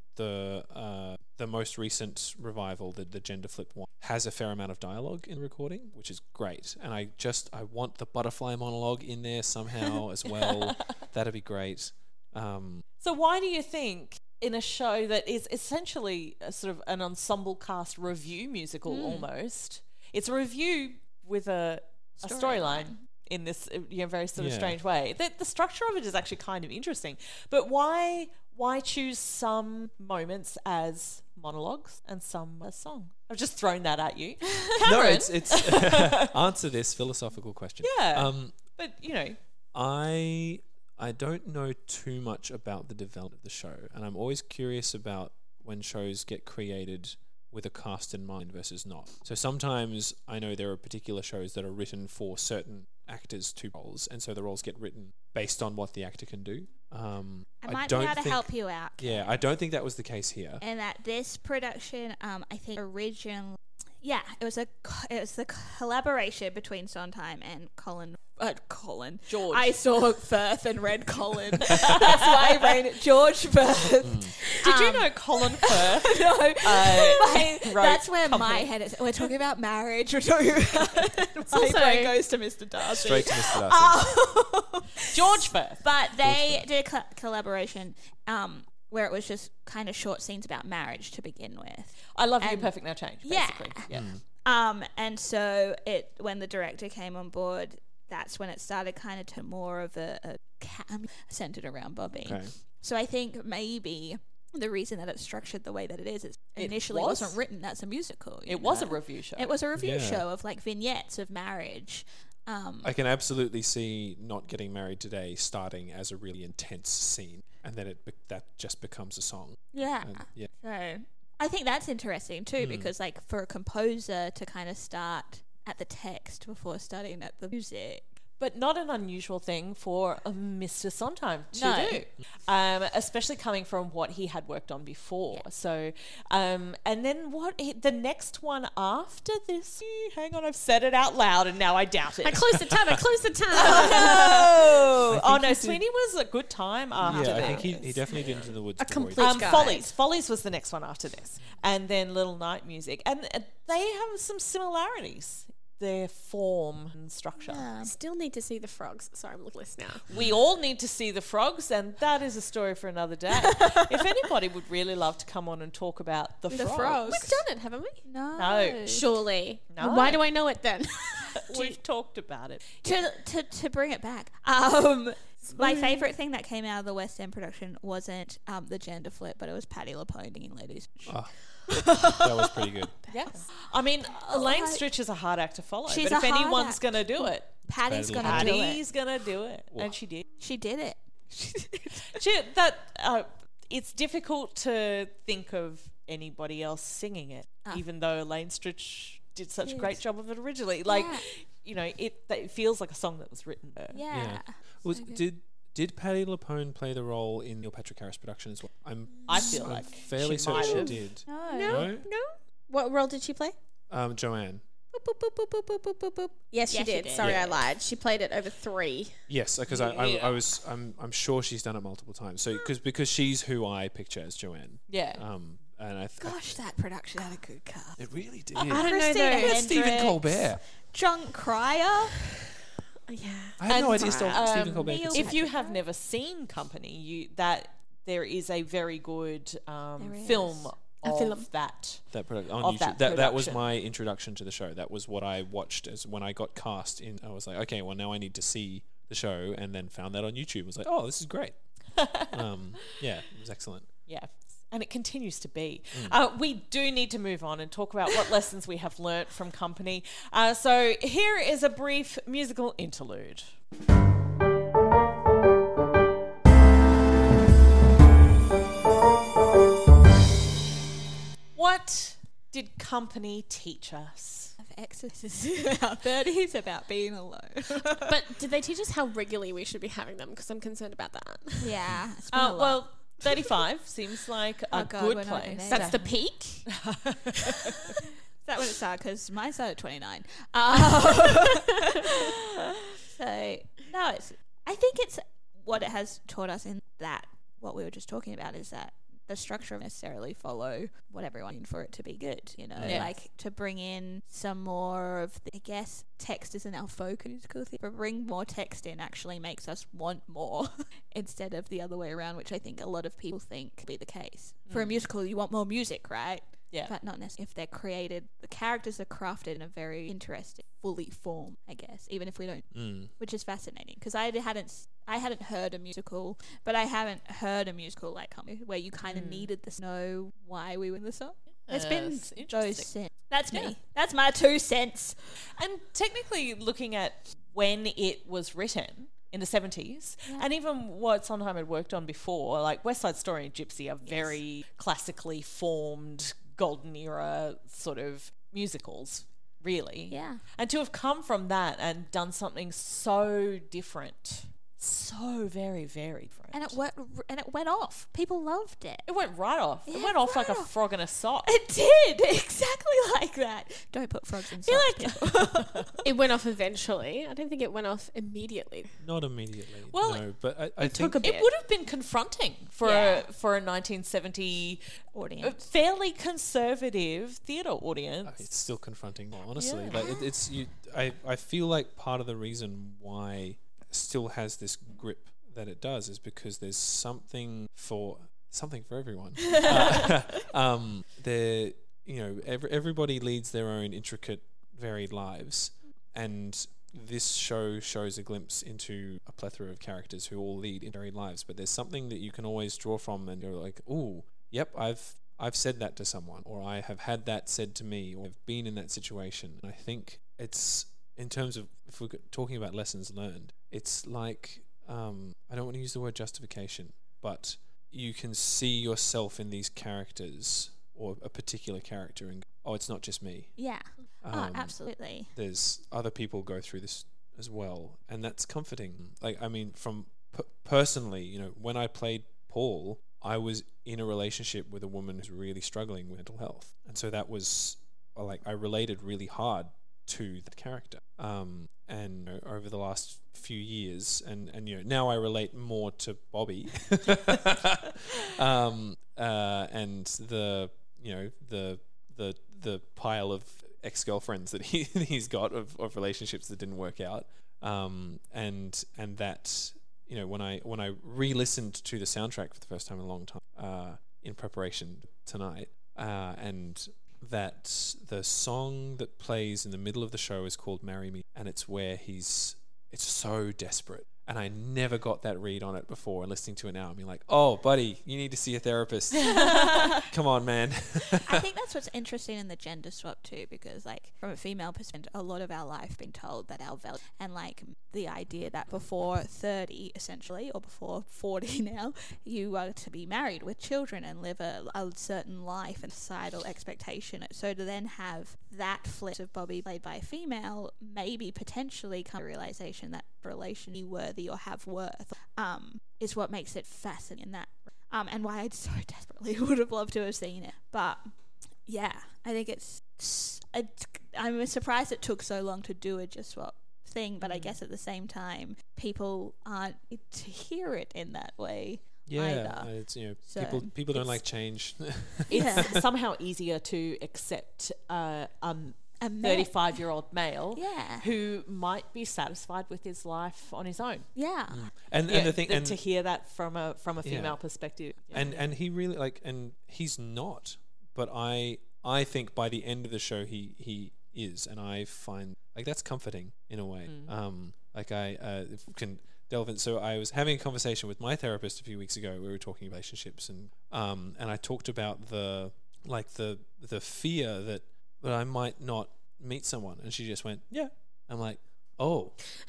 S7: most recent revival, the gender flip one, has a fair amount of dialogue in recording, which is great. And I want the butterfly monologue in there somehow as well. That'd be great.
S4: So why do you think in a show that is essentially a sort of an ensemble cast review musical almost, it's a review with a storyline in this very sort of strange way. The structure of it is actually kind of interesting. But why choose some moments as monologues and some as song? I've just thrown that at you.
S7: No,
S4: Cameron.
S7: it's answer this philosophical question.
S4: Yeah.
S7: But I don't know too much about the development of the show, and I'm always curious about when shows get created with a cast in mind versus not. So sometimes I know there are particular shows that are written for certain actors to roles, and so the roles get written based on what the actor can do.
S6: I might be able to help you out.
S7: Yeah, I don't think that was the case here.
S6: And that this production, I think originally, it was the collaboration between Sondheim and George. I saw Firth and read Colin. That's why I ran it. George Firth.
S4: Did you know Colin Firth?
S6: No,
S4: wrote
S6: that's where my
S4: Company?
S6: head is. We're talking about marriage. We're talking about my brain goes to Mr. Darcy.
S7: Straight to Mr. Darcy.
S4: George Firth.
S6: But they did a collaboration where it was just kind of short scenes about marriage to begin with.
S4: I love You
S6: And-
S4: Perfect Now Change,
S6: Yeah.
S4: basically. Yeah.
S6: And so when the director came on board, that's when it started kind of to more of a cam centered around Bobby.
S7: Okay.
S6: So I think maybe the reason that it's structured the way that it is initially
S4: was?
S6: wasn't written as a musical.
S4: It was a review show.
S6: It was a review
S7: Yeah.
S6: show of like vignettes of marriage.
S7: I can absolutely see Not Getting Married Today starting as a really intense scene, and then that just becomes a song.
S6: Yeah.
S7: Yeah.
S6: So I think that's interesting too, because like for a composer to kind of start at the text before starting at the music.
S4: But not an unusual thing for a Mr. Sondheim to
S6: No.
S4: do, especially coming from what he had worked on before.
S6: Yeah.
S4: So, and then the next one after this? Hang on, I've said it out loud and now I doubt it.
S5: I closed the tab.
S4: Oh no, Sweeney was a good time after
S7: Yeah, I
S4: this.
S7: think he definitely did Into the Woods.
S5: A
S7: before he
S5: complete
S7: did-
S5: guy.
S4: Follies was the next one after this, and then Little Night Music, and they have some similarities. Their form and structure.
S5: I still need to see the frogs. Sorry, I'm looking at this now.
S4: We all need to see the frogs, and that is a story for another day. If anybody would really love to come on and talk about the frogs.
S5: We've done it, haven't we?
S4: No.
S5: Surely.
S4: No.
S5: Why do I know it then?
S4: We've talked about it.
S6: To bring it back, my favorite thing that came out of the West End production wasn't the gender flip, but it was Patti LuPone singing Ladies.
S7: That was pretty good.
S4: Yes. I mean, Elaine Stritch is a hard act to follow,
S6: She's
S4: but if
S6: a hard
S4: anyone's
S6: act.
S4: going to do it,
S6: Patty's
S7: Patti
S6: gonna do it.
S4: Patty's going to do it. And she did.
S6: She did it.
S4: It's difficult to think of anybody else singing it, even though Elaine Stritch did such a great job of it originally. Like,
S6: Yeah.
S4: it feels like a song that was written there.
S6: Yeah.
S7: Did Patti LuPone play the role in Neil Patrick Harris production as well?
S4: I feel
S7: I'm
S4: like
S7: fairly
S4: she
S7: certain
S4: might
S7: she
S4: have.
S7: did.
S6: No.
S7: No?
S5: What role did she play?
S7: Joanne.
S5: Boop, boop, boop, boop, boop, boop, boop, boop. Yes, she
S6: Yes, she
S5: did.
S6: did.
S5: Sorry,
S7: Yeah.
S5: I lied. She played it over 3.
S7: Yes, because I'm sure she's done it multiple times. So because she's who I picture as Joanne.
S4: Yeah.
S7: And I
S6: Gosh, that production had a good cast.
S7: it really did.
S5: I don't know
S6: Christina
S5: though.
S6: Hendricks.
S7: Stephen Colbert.
S6: John Cryer.
S5: Yeah.
S7: I had no
S4: And,
S7: idea Stephen Colbert could
S6: Neil
S7: sing.
S4: If you have never seen Company, that there is a very good
S6: There
S4: film
S6: is.
S4: of that.
S7: That product on
S4: Of
S7: YouTube.
S4: that
S7: That was
S4: production.
S7: my introduction to the show. That was what I watched as when I got cast in. I was like, okay, well now I need to see the show, and then found that on YouTube. I was like, oh, this is great. Yeah, it was excellent.
S4: Yeah. And it continues to be. We do need to move on and talk about what lessons we have learnt from Company. So here is a brief musical interlude. What did Company teach us?
S6: Exercises in our 30s about being alone.
S5: But did they teach us how regularly we should be having them? Because I'm concerned about that.
S6: Yeah. It's been a lot.
S4: Well, 35 seems like a
S6: God,
S4: good
S6: we're not in
S4: place.
S6: there.
S5: That's the peak.
S6: Is that when it started? Because mine started at 29. So, no, I think it's what it has taught us in that, what we were just talking about is that the structure necessarily follow what everyone in for it to be good, you know,
S4: Yes.
S6: like to bring in some more of the, I guess text isn't our focus, but bring more text in actually makes us want more instead of the other way around, which I think a lot of people think will be the case. For a musical, you want more music, right?
S4: Yeah.
S6: But not necessarily. If they're created, the characters are crafted in a very interesting, fully form, I guess, even if we don't, which is fascinating because I hadn't heard a musical, but I haven't heard a musical like Company where you kind of needed to know why we were in the song. It's been
S4: Yes,
S6: those
S4: interesting.
S6: cents. That's me.
S4: Yeah.
S6: That's my 2 cents.
S4: And technically looking at when it was written in the 70s, and even what Sondheim had worked on before, like West Side Story and Gypsy are very classically formed golden era sort of musicals, really.
S6: Yeah.
S4: And to have come from that and done something so different, so very, very different.
S6: And it went off. People loved it.
S4: It went right off. It
S6: Yeah,
S4: went off like a
S6: right off.
S4: frog in a sock.
S6: It did exactly like that. Don't put frogs in socks. People.
S5: It went off eventually. I don't think it went off immediately.
S7: Not immediately.
S4: Well,
S7: no, but I think
S5: took a bit.
S4: It would have been confronting for
S6: Yeah.
S4: a 1970
S6: Audience.
S4: fairly conservative theatre audience.
S7: it's still confronting, honestly.
S4: Yeah.
S7: Like it's you. I feel like part of the reason why it still has this grip that it does is because there's something for everyone. There, you know, everybody leads their own intricate, varied lives, and this show shows a glimpse into a plethora of characters who all lead in varied lives. But there's something that you can always draw from, and you're like, "Ooh, yep, I've said that to someone, or I have had that said to me, or I've been in that situation." And I think it's, in terms of, if we're talking about lessons learned, it's like, I don't want to use the word justification, but you can see yourself in these characters or a particular character and, oh, it's not just me.
S6: Yeah. Absolutely.
S7: There's other people go through this as well, and that's comforting. Like, I mean, from personally, you know, when I played Paul, I was in a relationship with a woman who's really struggling with mental health, and so that was like, I related really hard to that character. And you know, over the last few years, and you know, now I relate more to Bobby, and the, you know, the pile of ex-girlfriends that he's got of relationships that didn't work out, and that, you know, when I re-listened to the soundtrack for the first time in a long time, in preparation tonight, and that the song that plays in the middle of the show is called "Marry Me," and it's where it's so desperate. And I never got that read on it before, and listening to it now, I'm like, oh, buddy, you need to see a therapist. Come on, man.
S6: I think that's what's interesting in the gender swap too, because like from a female perspective, a lot of our life been told that our value, and like the idea that before 30 essentially, or before 40 now, you are to be married with children and live a certain life and societal expectation. So to then have that flip of Bobby played by a female, maybe potentially come to the realization that relation be worthy or have worth, is what makes it fascinating in that, and why I so desperately would have loved to have seen it. But yeah, I think I'm surprised it took so long to do a just swap thing, but I guess at the same time people aren't to hear it in that way.
S7: Yeah,
S6: either.
S7: it's, you know,
S6: So
S7: people don't like change.
S4: It's somehow easier to accept a 35-year-old male
S6: Yeah.
S4: who might be satisfied with his life on his own.
S6: Yeah.
S7: And
S4: Yeah,
S7: the thing,
S4: than
S7: and
S4: to hear that from a female
S7: Yeah.
S4: perspective.
S7: and he really, like, and he's not but I think by the end of the show he is, and I find like that's comforting in a way. Like I can delve in. So I was having a conversation with my therapist a few weeks ago. We were talking relationships, and I talked about the fear that I might not meet someone, and she just went, yeah. I'm like, oh,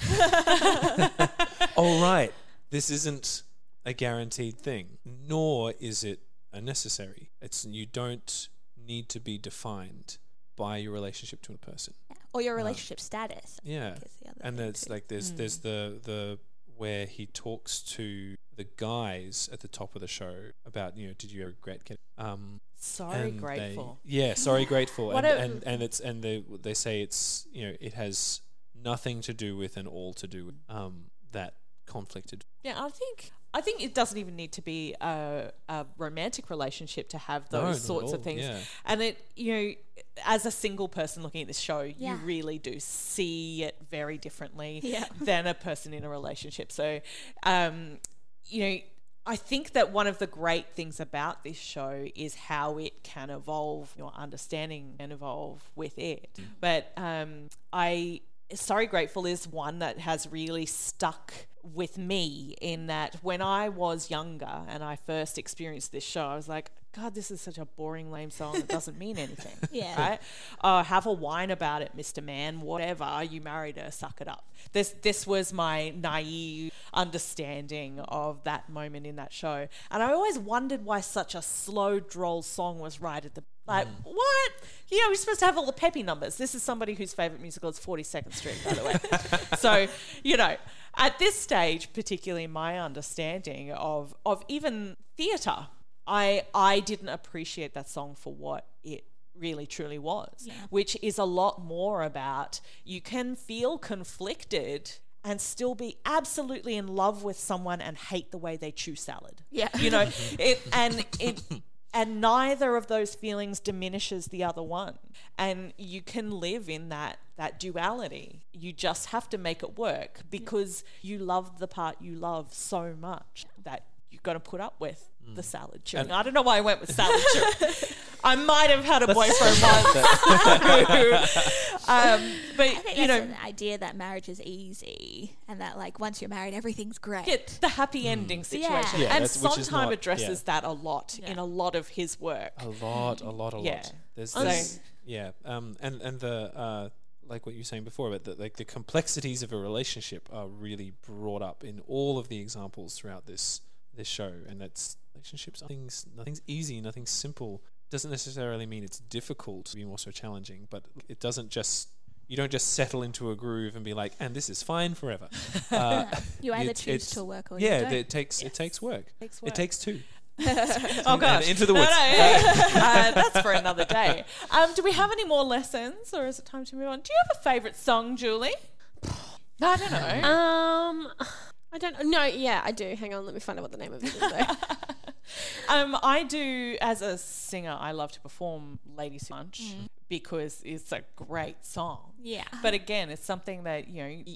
S7: all right. This isn't a guaranteed thing, nor is it a necessary. You don't need to be defined by your relationship to a person,
S6: or your relationship status.
S7: Yeah, and there's like there's the where he talks to the guys at the top of the show about, did you ever regret getting
S4: sorry grateful?
S7: Sorry grateful, and they say it's it has nothing to do with and all to do with that conflicted.
S4: Yeah, I think it doesn't even need to be a romantic relationship to have those sorts of things. Yeah. And it, as a single person looking at this show, you really do see it very differently than a person in a relationship. So, I think that one of the great things about this show is how it can evolve, your understanding and evolve with it. But Sorry Grateful is one that has really stuck with me in that when I was younger and I first experienced this show, I was like, God, this is such a boring, lame song. It doesn't mean anything. Right? Have a whine about it, Mr. Man, whatever. You married her, suck it up. This was my naive understanding of that moment in that show. And I always wondered why such a slow, droll song was right at the what? We're supposed to have all the peppy numbers. This is somebody whose favourite musical is 42nd Street, by the way. So, at this stage, particularly in my understanding of even theatre, I didn't appreciate that song for what it really truly was, which is a lot more about you can feel conflicted and still be absolutely in love with someone and hate the way they chew salad. Yeah. And neither of those feelings diminishes the other one. And you can live in that duality. You just have to make it work because you love the part you love so much that you've got to put up with the salad chewing. I don't know why I went with salad chewing. I might have had a boyfriend once. But
S6: I think that's an idea that marriage is easy and that like once you're married everything's great.
S4: Yeah, the happy ending situation.
S6: Yeah.
S4: And Sondheim addresses that a lot in a lot of his work.
S7: A lot. There's this, and the like what you were saying before about the complexities of a relationship are really brought up in all of the examples throughout this show, and that's relationships. Nothing's easy, nothing's simple. Doesn't necessarily mean it's difficult to be more so challenging, but it doesn't just. You don't just settle into a groove and be like, and this is fine forever.
S6: You either choose to work or you don't.
S7: It takes work. It takes two.
S4: Oh gosh,
S7: and into the woods.
S4: That's for another day. Do we have any more lessons, or is it time to move on? Do you have a favourite song, Julie? I don't know.
S5: I don't know. Yeah, I do. Hang on, let me find out what the name of it is though.
S4: I do, as a singer, I love to perform Ladies Who Lunch because it's a great song.
S6: Yeah.
S4: But again, it's something that,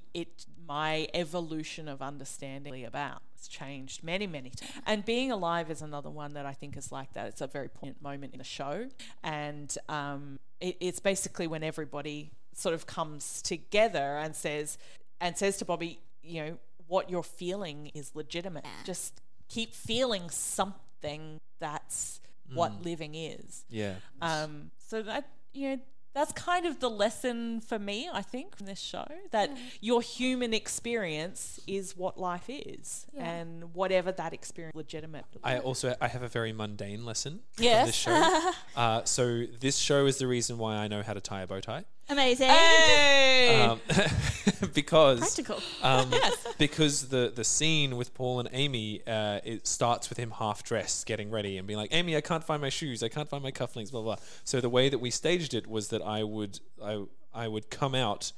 S4: my evolution of understanding about has changed many, many times. And Being Alive is another one that I think is like that. It's a very poignant moment in the show. And it's basically when everybody sort of comes together and says to Bobby, what you're feeling is legitimate. Just keep feeling something. That's what living is.
S7: Yeah.
S4: So that, that's kind of the lesson for me, I think, from this show, that your human experience is what life is, and whatever that experience is legitimate.
S7: I have a very mundane lesson from
S4: Yes.
S7: this show. So this show is the reason why I know how to tie a bow tie.
S6: Amazing.
S4: Hey!
S7: Because
S5: Practical.
S7: Because the scene with Paul and Amy, it starts with him half dressed, getting ready, and being like, "Amy, I can't find my shoes, I can't find my cufflinks, blah blah." So the way that we staged it was that I would come out,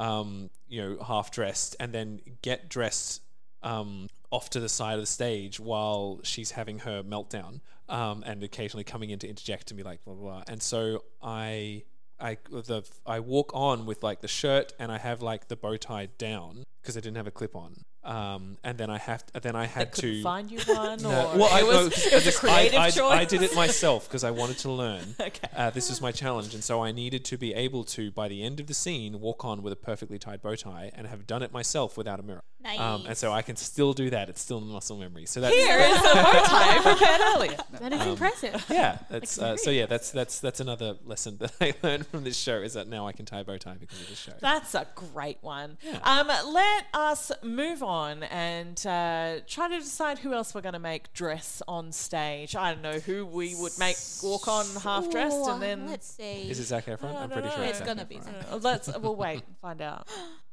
S7: half dressed, and then get dressed off to the side of the stage while she's having her meltdown, and occasionally coming in to interject and be like, blah blah blah. And so I walk on with like the shirt, and I have like the bow tied down because I didn't have a clip on. and then I had
S4: Couldn't
S7: to
S4: find you one,
S7: No.
S4: or
S7: Well,
S4: it was a creative
S7: I
S4: choice.
S7: did it myself because I wanted to learn.
S4: Okay.
S7: This was my challenge, and so I needed to be able to, by the end of the scene, walk on with a perfectly tied bow tie, and have done it myself without a mirror.
S6: Nice.
S7: And so I can still do that. It's still in muscle memory. So that's
S4: Here is a bow tie I prepared earlier.
S5: That is impressive.
S7: yeah. That's so yeah. That's another lesson that I learned from this show, is that now I can tie a bow tie because of this show.
S4: That's a great one.
S7: Yeah.
S4: Let us move on and try to decide who else we're going to make dress on stage. I don't know who we would make walk on half dressed, and then
S6: let's see.
S7: Is it Zac Efron? I'm pretty sure
S6: It's
S7: Zac
S6: gonna be
S7: Efron.
S6: Zac.
S4: we'll wait and find out.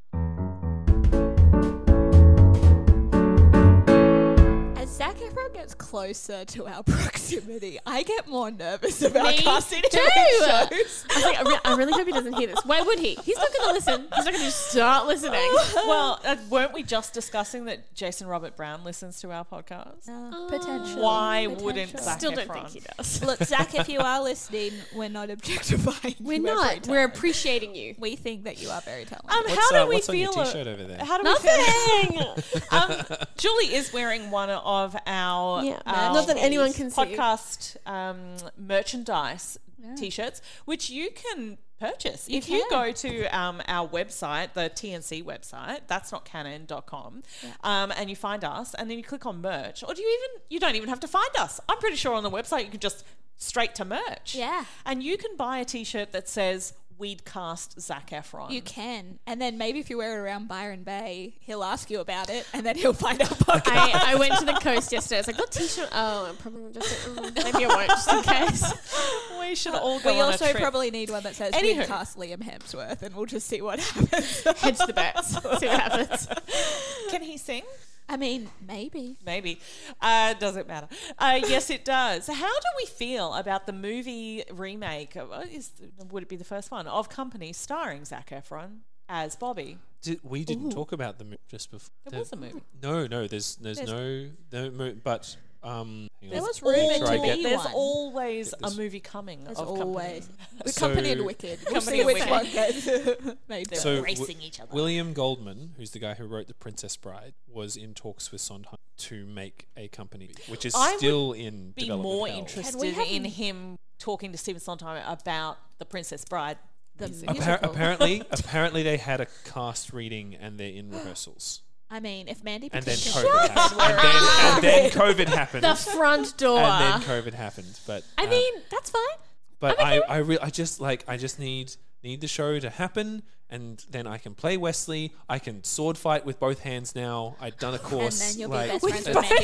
S6: As Zac Efron gets closer to our proximity, I get more nervous about
S5: Me
S6: casting him
S5: too.
S6: in shows.
S5: I was like, I really hope he doesn't hear this. Why would he? He's not going to listen. He's not going to start listening.
S4: Well, weren't we just discussing that Jason Robert Brown listens to our podcast?
S6: Potentially.
S4: Why wouldn't Zac
S5: Still don't
S4: Efron?
S5: think he does.
S6: Look, Zac, if you are listening, we're not objectifying
S5: We're
S6: you
S5: not.
S6: every
S5: We're
S6: time.
S5: appreciating you.
S6: We think that you are very talented.
S4: How do we
S7: what's on your
S4: feel?
S7: t-shirt over there?
S4: How do we feel? Julie is wearing one of our
S5: not that anyone can see.
S4: podcast merchandise t-shirts, which you can purchase if you go to our website, the TNC website. That's not canon.com, and you find us, and then you click on merch, or you don't even have to find us. I'm pretty sure on the website you can just straight to merch.
S6: Yeah.
S4: And you can buy a t-shirt that says "We'd cast Zac Efron."
S6: You can. And then maybe if you wear it around Byron Bay, he'll ask you about it, and then he'll find our podcast.
S5: I went to the coast yesterday. I was like, what t-shirt? Oh, I'm probably just maybe I won't, just in case.
S4: We should all go
S6: We
S4: on
S6: also
S4: a trip.
S6: probably need one that says
S4: Anywho.
S6: we cast Liam Hemsworth, and we'll just see what happens.
S5: Hedge the bets. See what happens.
S4: Can he sing?
S6: I mean, maybe.
S4: Maybe. Doesn't matter. Yes, it does. How do we feel about the movie remake? Would it be the first one of Company starring Zac Efron as Bobby?
S7: We didn't talk about the movie just before.
S4: There was a movie.
S7: No. There's no but hang
S6: There
S7: on.
S6: was rumored
S7: Sure, I
S6: to
S7: get-
S6: be
S4: There's
S6: one.
S4: always a
S7: There's-
S4: movie coming.
S6: There's
S4: of
S6: always.
S4: Company.
S6: With
S7: So-
S6: Company and Wicked. We'll
S4: Company
S6: see
S4: and
S6: which
S4: Wicked.
S6: one gets made.
S4: They're
S7: So
S4: racing each other.
S7: William Goldman, who's the guy who wrote The Princess Bride, was in talks with Sondheim to make a company, which is
S4: I
S7: still in
S4: Be
S7: development
S4: more
S7: hell.
S4: interested
S6: we have
S4: in him talking to Stephen Sondheim about The Princess Bride.
S6: The
S4: musical.
S6: musical.
S7: Apparently they had a cast reading and they're in rehearsals.
S6: I mean, if Mandy
S7: And then
S6: Patinkin
S7: COVID happened. And then COVID happened.
S5: The front door.
S7: And then COVID happened. But
S5: I mean, that's fine.
S7: but I just need the show to happen, and then I can play Wesley. I can sword fight with both hands now. I've done a
S6: and
S7: course.
S6: then you'll be
S7: like,
S6: best friends with Mandy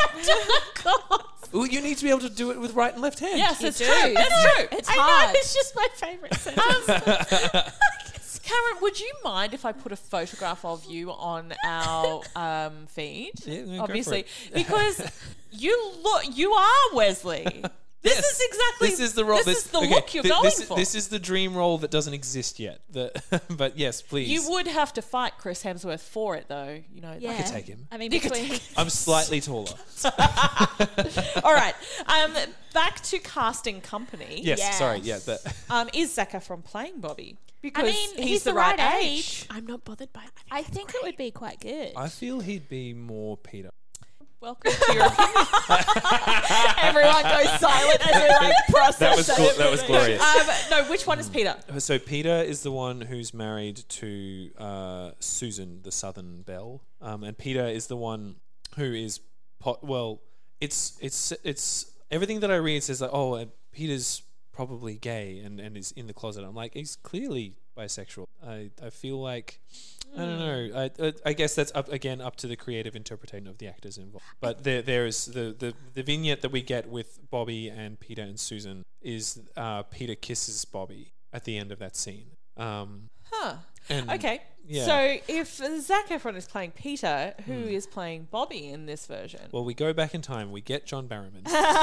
S6: Patinkin.
S7: Well, you need to be able to do it with right and left hand.
S4: Yes, it's
S6: do.
S4: true. That's true.
S6: It's
S5: I know,
S6: hard.
S5: it's just my favourite sentence.
S4: Karen, would you mind if I put a photograph of you on our feed?
S7: Yeah, go for
S4: obviously,
S7: it.
S4: because you are Wesley. This is exactly.
S7: This is the role.
S4: This is the look you're going for.
S7: This is the dream role that doesn't exist yet. But yes, please.
S4: You would have to fight Chris Hemsworth for it, though. You know.
S6: Yeah.
S7: I could take him.
S6: I mean,
S4: You could
S6: between
S7: I'm slightly taller.
S4: All right. Back to casting Company.
S7: Yes,
S6: Yes.
S7: sorry. Yeah,
S4: Is Zac Efron playing Bobby? Because
S6: mean,
S4: he's the right age.
S5: I'm not bothered by it.
S6: I think it would be quite good.
S7: I feel he'd be more Peter.
S4: Welcome to your opinion.
S6: Everyone goes silent as they like process
S7: That was glorious.
S4: No, which one is Peter?
S7: So Peter is the one who's married to Susan, the Southern Belle, and Peter is the one who is it's everything that I read says that Peter's probably gay and is in the closet. I'm like, he's clearly bisexual. I feel like I don't know. I guess that's up to the creative interpretation of the actors involved. But there is the vignette that we get with Bobby and Peter and Susan is Peter kisses Bobby at the end of that scene. And
S4: Okay.
S7: yeah.
S4: So if Zac Efron is playing Peter, who is playing Bobby in this version?
S7: Well, we go back in time. We get John Barrowman.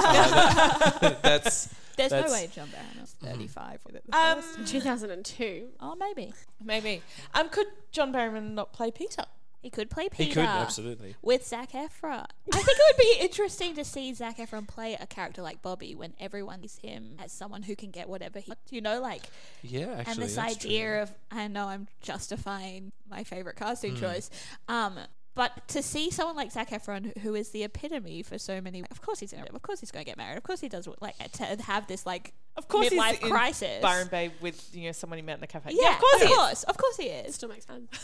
S6: There's no
S7: that's-
S6: way John Barrowman's 35 with it.
S5: 2002.
S6: Oh, maybe.
S4: Maybe. Could John Barrowman not play Peter?
S6: He could play Peter.
S7: He could, absolutely.
S6: With Zac Efron. I think it would be interesting to see Zac Efron play a character like Bobby when everyone sees him as someone who can get whatever he...
S7: Yeah, actually.
S6: and this
S7: that's
S6: idea
S7: true.
S6: of... I know I'm justifying my favourite casting choice. But to see someone like Zac Efron, who is the epitome for so many, of course he's going to get married. Of course he does, like, to have this, like,
S4: of course
S6: midlife
S4: he's
S6: crisis.
S4: in Byron Bay with someone he met in the cafe.
S6: Yeah,
S4: of course he is.
S6: It
S5: Still makes sense.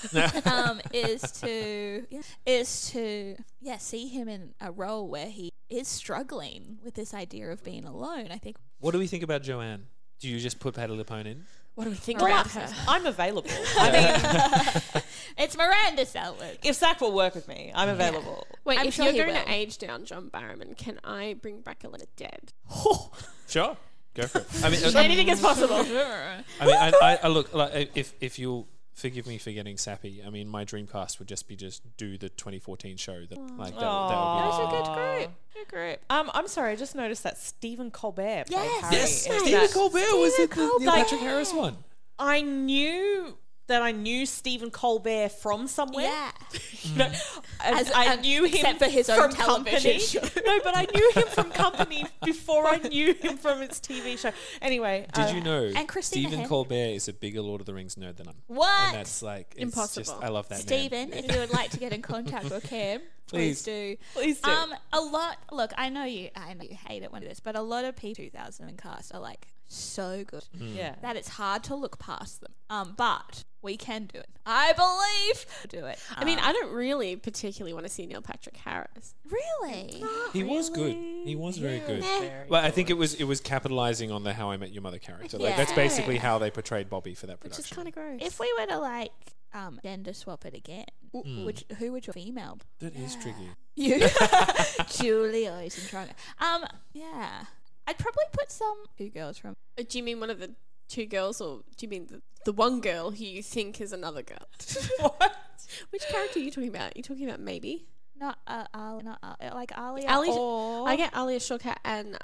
S6: is to see him in a role where he is struggling with this idea of being alone. I think.
S7: What do we think about Joanne? Do you just put Patti LuPone in?
S5: What do we think
S4: Well,
S5: about her?
S4: I'm available. I mean,
S6: It's Miranda Selwood.
S4: if Zach will work with me, I'm available.
S5: Wait,
S6: I'm
S5: if
S6: sure
S5: you're
S6: he
S5: going
S6: will.
S5: to age down John Barrowman, can I bring back Elena Dead?
S7: Sure, go for it. I mean,
S5: Anything is possible.
S7: I mean, I look like if you'll forgive me for getting sappy. I mean, my dream cast would just do the 2014 show that that would be.
S6: That's a good group. Good group.
S4: I'm sorry, I just noticed that Stephen Colbert played
S6: Yes.
S4: Harry.
S7: Yes,
S4: in
S7: Stephen
S4: that.
S7: Colbert was it the Neil
S4: Like-
S7: Patrick Harris one?
S4: I knew that I knew Stephen Colbert from somewhere.
S6: Yeah.
S4: No, I knew him
S6: except for his own
S4: from
S6: television
S4: Company.
S6: show.
S4: No, but I knew him from Company before I knew him from his TV show. Anyway,
S7: Did you know
S6: and Christina
S7: Stephen
S6: Hen-
S7: Colbert is a bigger Lord of the Rings nerd than I am?
S6: What?
S7: And that's like it's
S5: Impossible.
S7: Just, I love that
S6: Stephen,
S7: man.
S6: if you would like to get in contact with Cam, please do.
S4: Please do.
S6: A lot. Look, I know you hate it when it is, but a lot of people 2000 cast are like so good
S4: yeah.
S6: that it's hard to look past them. But we can do it. I believe we'll do it.
S5: I mean, I don't really particularly want to see Neil Patrick Harris.
S6: really.
S7: He was good. He was very good.
S4: Very
S7: Well, I think it was capitalizing on the How I Met Your Mother character. Like, that's
S6: Yeah.
S7: basically how they portrayed Bobby for that
S5: Which is
S7: production.
S5: kind of gross.
S6: If we were to like gender swap it again, who would your female?
S7: That is tricky.
S6: You, Julia Eisentrager. Yeah, I'd probably put two girls from.
S5: Do you mean one of the two girls, or do you mean the one girl who you think is another girl?
S4: What?
S5: Which character are you talking about? Are you talking about maybe?
S6: Not like Alia.
S5: Ali-
S6: or
S5: I get Alia Shawkat and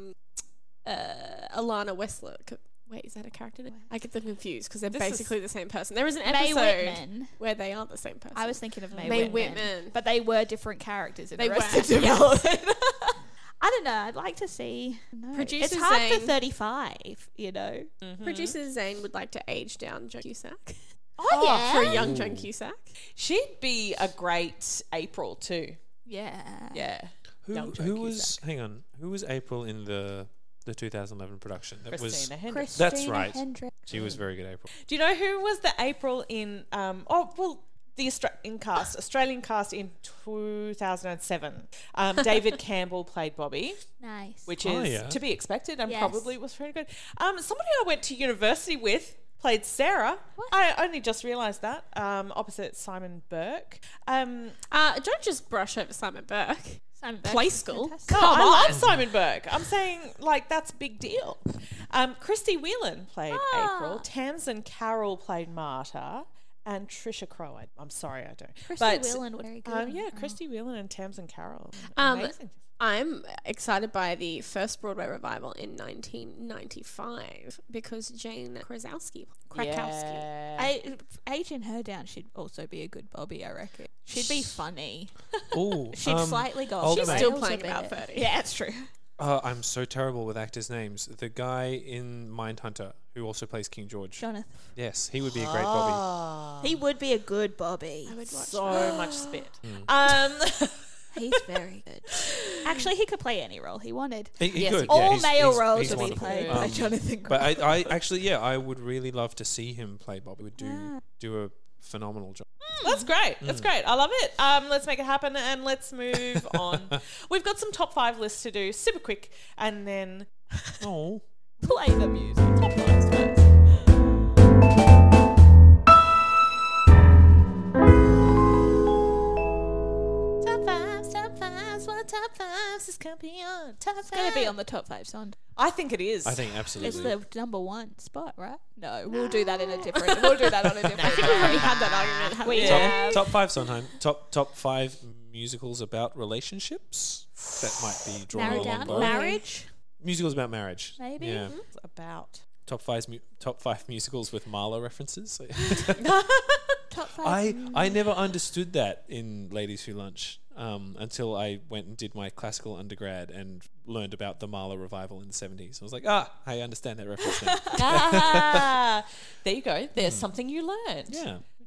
S5: Alana Wessler. Wait, is that a character name? I get them confused because they're
S4: This is-
S5: basically the same person. There is an
S6: May
S5: episode
S6: Whitman.
S5: where they aren't the same person.
S6: I was thinking of May,
S5: May
S6: Whitman,
S5: Whitman.
S6: but they were different characters in
S5: They
S6: the rest
S5: were,
S6: of development. I don't know. I'd like to see. No.
S5: Producer
S6: It's hard for
S5: Zane.
S6: 35. You know.
S5: Producer Zane would like to age down Joan Cusack
S6: Oh, yeah.
S5: for a young Joan Cusack.
S4: She'd be a great April too.
S6: Yeah.
S4: Yeah. Young Joan
S7: Who was?
S4: Cusack.
S7: Hang on. Who was April in the 2011 production? That
S4: Christina
S7: was.
S4: Hendricks.
S7: That's right.
S6: Hendricks.
S7: She was very good, April.
S4: Do you know who was the April in? The Australian cast in 2007. David Campbell played Bobby,
S6: Nice.
S4: which
S7: Oh,
S4: is
S7: yeah.
S4: to be expected and
S6: Yes.
S4: probably was very good. Somebody I went to university with played Sarah.
S6: What?
S4: I only just realised that. Opposite Simon Burke.
S5: Don't just brush over Simon Burke.
S6: Simon Burke's
S5: Play School.
S6: fantastic.
S4: No,
S5: Come
S4: I
S5: on.
S4: love Simon Burke. I'm saying that's a big deal. Christy Whelan played April. Tamsin Carroll played Marta. And Trisha Crow. I'm sorry, I don't.
S6: Christy Whelan was very good.
S4: Yeah, Christy Whelan and Tamsin Carroll.
S5: Um,
S4: Amazing.
S5: I'm excited by the first Broadway revival in 1995 because Jane Krakowski.
S4: Yeah.
S6: Aging her down, she'd also be a good Bobby, I reckon. She'd be funny.
S7: Oh,
S6: She'd slightly go off
S7: Old
S6: the
S5: She's
S7: mate.
S5: still
S6: rails a
S5: playing
S6: bit.
S5: about 30.
S6: Yeah, it's true.
S7: I'm so terrible with actors' names. The guy in Mindhunter who also plays King George.
S6: Jonathan.
S7: Yes, he would be a great Bobby.
S6: He would be a good Bobby.
S5: I would watch
S4: So much spit.
S6: He's very good. Actually, he could play any role he wanted.
S7: He
S4: Yes,
S7: could.
S4: he
S6: All
S7: he's-
S6: male
S7: he's-
S6: roles
S7: he's
S6: would be
S7: wonderful.
S6: played by Jonathan.
S7: But I actually, I would really love to see him play Bobby. Would do a phenomenal job.
S4: That's great. That's great. I love it. Let's make it happen and let's move on. We've got some top 5 lists to do, super quick, and then
S7: Oh,
S6: play the music. Top fives first.
S4: top fives, what top fives is gonna be on top
S6: It's going to be on the top 5 song.
S4: I think it is.
S7: I think
S6: It's
S7: absolutely.
S6: the number 1 spot, right? No, we'll do that in a different. We'll do that on a different.
S5: We've already had that argument. haven't
S6: We
S5: we?
S6: have.
S7: Top 5 Sondheim. Top 5 musicals about relationships. That might be drawn
S6: Narrow
S7: along
S6: down.
S7: both.
S6: Marriage.
S7: Musicals about marriage.
S6: Maybe.
S7: Yeah.
S4: It's about.
S7: Top 5 musicals with Marla references.
S6: Top 5.
S7: I never understood that in Ladies Who Lunch until I went and did my classical undergrad and learned about the Marla revival in the 70s. I was like, I understand that reference now.
S4: There you go. There's something you learned.
S7: Yeah.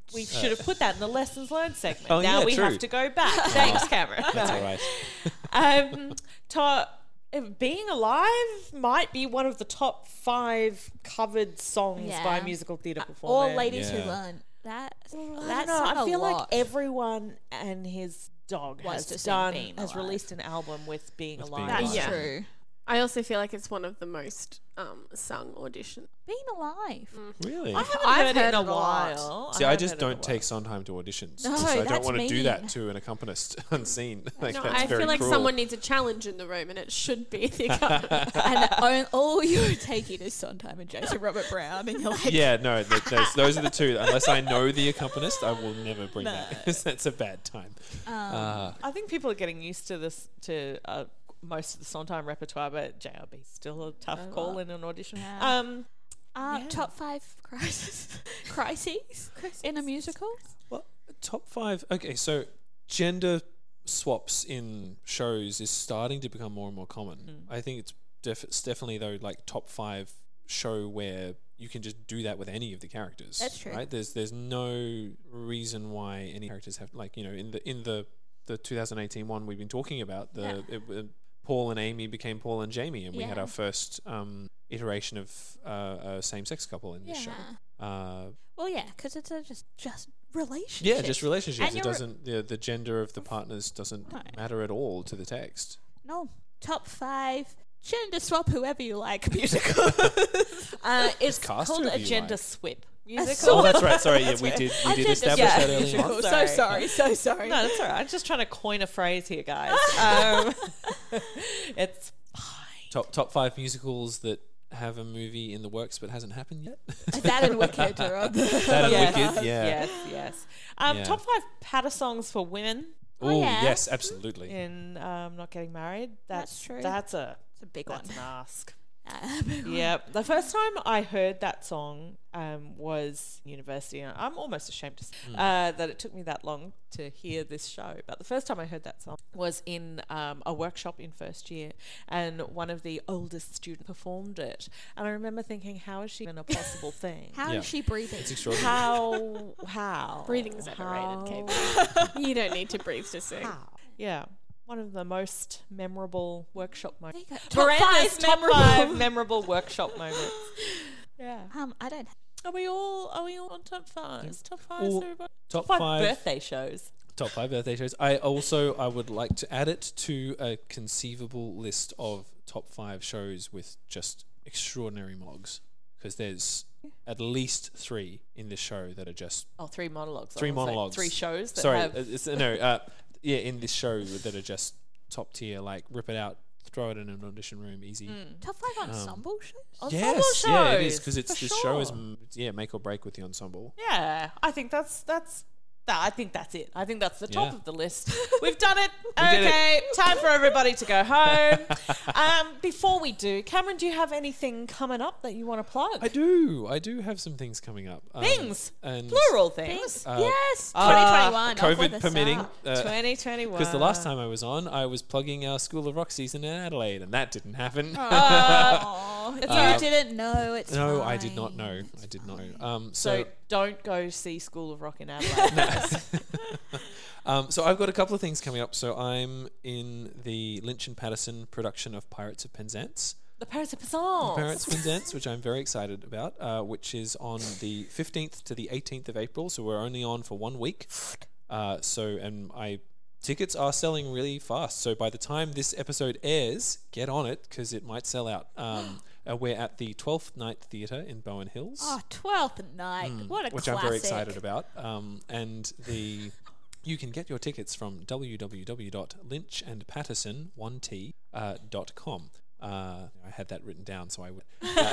S4: We should have put that in the lessons learned segment.
S7: Oh,
S4: now
S7: yeah,
S4: we
S7: true.
S4: have to go back. Thanks, Cameron.
S7: That's all right.
S4: Being Alive might be one of the top 5 covered songs
S6: Yeah.
S4: by musical theatre performers.
S6: All ladies
S7: Yeah.
S6: who learn that.
S4: That's I feel like everyone and his dog
S6: Wants to
S4: has
S6: sing Being
S4: has
S6: Alive.
S4: released an album with Being
S7: With
S4: Alive.
S7: Being
S6: That's
S7: Alive.
S5: Yeah.
S6: true.
S5: I also feel like it's one of the most sung auditions.
S6: Being alive.
S7: Really?
S4: I haven't
S5: I've
S4: heard it in
S5: heard
S4: a
S5: a lot.
S4: while.
S7: See, I
S4: haven't
S7: just
S4: heard it in a
S7: don't take
S4: while.
S7: Sondheim to auditions.
S6: No,
S7: 'cause I don't
S6: that's
S7: want to do that
S6: mean.
S7: to an accompanist unseen. Like,
S5: No,
S7: that's
S5: I
S7: very
S5: feel like
S7: cruel.
S5: someone needs a challenge in the room, and it should be the accompanist.
S6: And all you're taking is Sondheim and Jason Robert Brown, and you're like,
S7: Yeah, no, those are the two. Unless I know the accompanist, I will never bring that because that's a bad time.
S4: I think people are getting used to this, to most of the Sondheim repertoire, but JRB's still a tough call in an audition.
S6: Yeah. Top 5 crises in a musical.
S7: Well, top 5. Okay, so gender swaps in shows is starting to become more and more common. I think it's definitely though like top 5 show where you can just do that with any of the characters.
S6: That's true.
S7: Right? There's no reason why any characters have, like, you know, in the 2018 one we've been talking about, Paul and Amy became Paul and Jamie, and we had
S6: Yeah.
S7: our first iteration of a same-sex couple in this show.
S6: Well, yeah, because it's just relationships.
S7: Yeah, just relationships.
S6: And
S7: It
S6: you're-
S7: doesn't the gender of the partners doesn't matter at all to the text.
S6: No. Top 5 gender swap whoever you like musical.
S4: It's
S7: Cast
S4: called
S7: whoever
S4: a
S7: you
S4: gender
S7: like.
S4: swip musical.
S7: Oh, that's right. Sorry, yeah, we did establish
S4: yeah.
S7: that earlier on.
S6: So sorry.
S4: No, that's all right. I'm just trying to coin a phrase here, guys. It's fine.
S7: Top 5 musicals that have a movie in the works but hasn't happened yet.
S6: That and Wicked are on the...
S7: That and Wicked, yeah.
S4: Yes.
S7: Yeah.
S4: Top 5 patter songs for women
S7: Oh,
S6: yeah.
S7: yes, absolutely.
S4: in Not Getting Married.
S6: That's true.
S4: That's a
S6: big one.
S4: That's an ask. Yeah, the first time I heard that song was university. And I'm almost ashamed to say that it took me that long to hear this show. But the first time I heard that song was in a workshop in first year, and one of the oldest students performed it. And I remember thinking, how is she even a possible thing?
S6: How
S7: Yeah.
S6: is she breathing?
S7: It's extraordinary.
S4: How?
S5: Breathing is overrated, Kate. You don't need to breathe to sing.
S4: How? Yeah. One of the most memorable workshop moments.
S6: There you go.
S4: Miranda's top 5 memorable workshop moments. Yeah.
S6: I don't...
S4: Are we all on top 5s? Top 5s,
S7: All-
S4: everybody?
S7: Top
S4: 5
S7: 5
S4: birthday shows.
S7: Top 5 birthday shows. I would like to add it to a conceivable list of top 5 shows with just extraordinary monologues, because there's at least 3 in this show that are just
S4: 3 monologues.
S7: 3
S4: I wanna say.
S7: monologues.
S4: 3 shows that
S7: Sorry,
S4: have...
S7: in this show that are just top tier. Like, rip it out, throw it in an audition room, easy.
S6: Top 5 ensemble shows?
S4: Ensemble
S7: Yes, yeah, it is,
S4: shows,
S7: because it's
S4: for
S7: this show is
S4: sure.
S7: make or break with the ensemble.
S4: Yeah, I think that's I think that's it. I think that's the top
S7: Yeah.
S4: of the list. We've done it.
S7: did
S4: Okay, time for everybody to go home. Before we do, Cameron, do you have anything coming up that you want to plug?
S7: I do have some things coming up.
S4: Things.
S7: And
S4: Plural things.
S6: Yes. 2021. off with
S7: COVID
S6: a
S7: permitting.
S6: start.
S4: 2021.
S7: Because the last time I was on, I was plugging our School of Rock season in Adelaide, and that didn't happen.
S6: Oh, you didn't know. It's
S7: No,
S6: fine.
S7: I did not know. I did not know.
S4: So don't go see School of Rock in Adelaide.
S7: So I've got a couple of things coming up. So I'm in the Lynch and Patterson production of Pirates of Penzance.
S4: The Pirates of Penzance.
S7: Pirates of Penzance, which I'm very excited about, which is on the 15th to the 18th of April. So we're only on for 1 week. Tickets are selling really fast. So by the time this episode airs, get on it, because it might sell out. We're at the 12th Night Theatre in Bowen Hills.
S6: Oh, 12th night. What a
S7: Which
S6: classic.
S7: I'm very excited about. You can get your tickets from www.lynchandpatterson1t.com. I had that written down, so I would.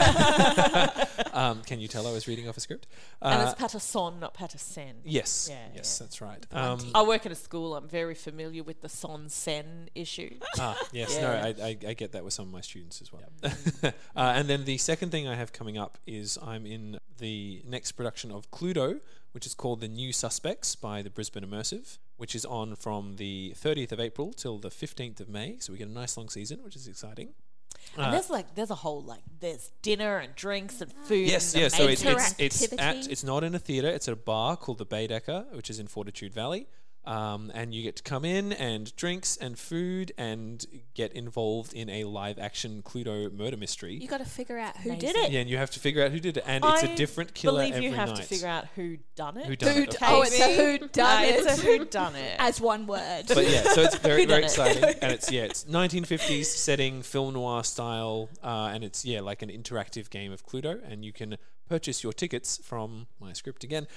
S7: Can you tell I was reading off a script?
S4: And it's Patterson, not Patterson.
S7: Yes,
S4: Yeah,
S7: yes, that's right.
S4: I work at a school. I'm very familiar with the son-sen issue.
S7: Yes,
S4: Yeah.
S7: no, I get that with some of my students as well. And then the second thing I have coming up is I'm in the next production of Cluedo, which is called The New Suspects by the Brisbane Immersive, which is on from the 30th of April till the 15th of May. So we get a nice long season, which is exciting.
S4: And there's a whole there's dinner and drinks and food.
S7: Yes,
S4: and
S7: yeah. So it's
S6: interactivity.
S7: not in a theatre. It's at a bar called the Baedeker, which is in Fortitude Valley. And you get to come in and drinks and food and get involved in a live action Cluedo murder mystery.
S6: You got to figure out who
S4: Amazing.
S6: did it.
S7: Yeah, and you have to figure out who did it, and it's a different killer
S4: every night. I believe you have
S7: night.
S4: to figure out who done it.
S7: Who done it?
S6: Oh, it's a who done it.
S4: It's a who done it.
S6: As one word.
S7: But yeah, so it's very
S4: Who done
S7: very
S4: it?
S7: exciting, and it's 1950s setting, film noir style, and it's like an interactive game of Cluedo, and you can purchase your tickets from my script again,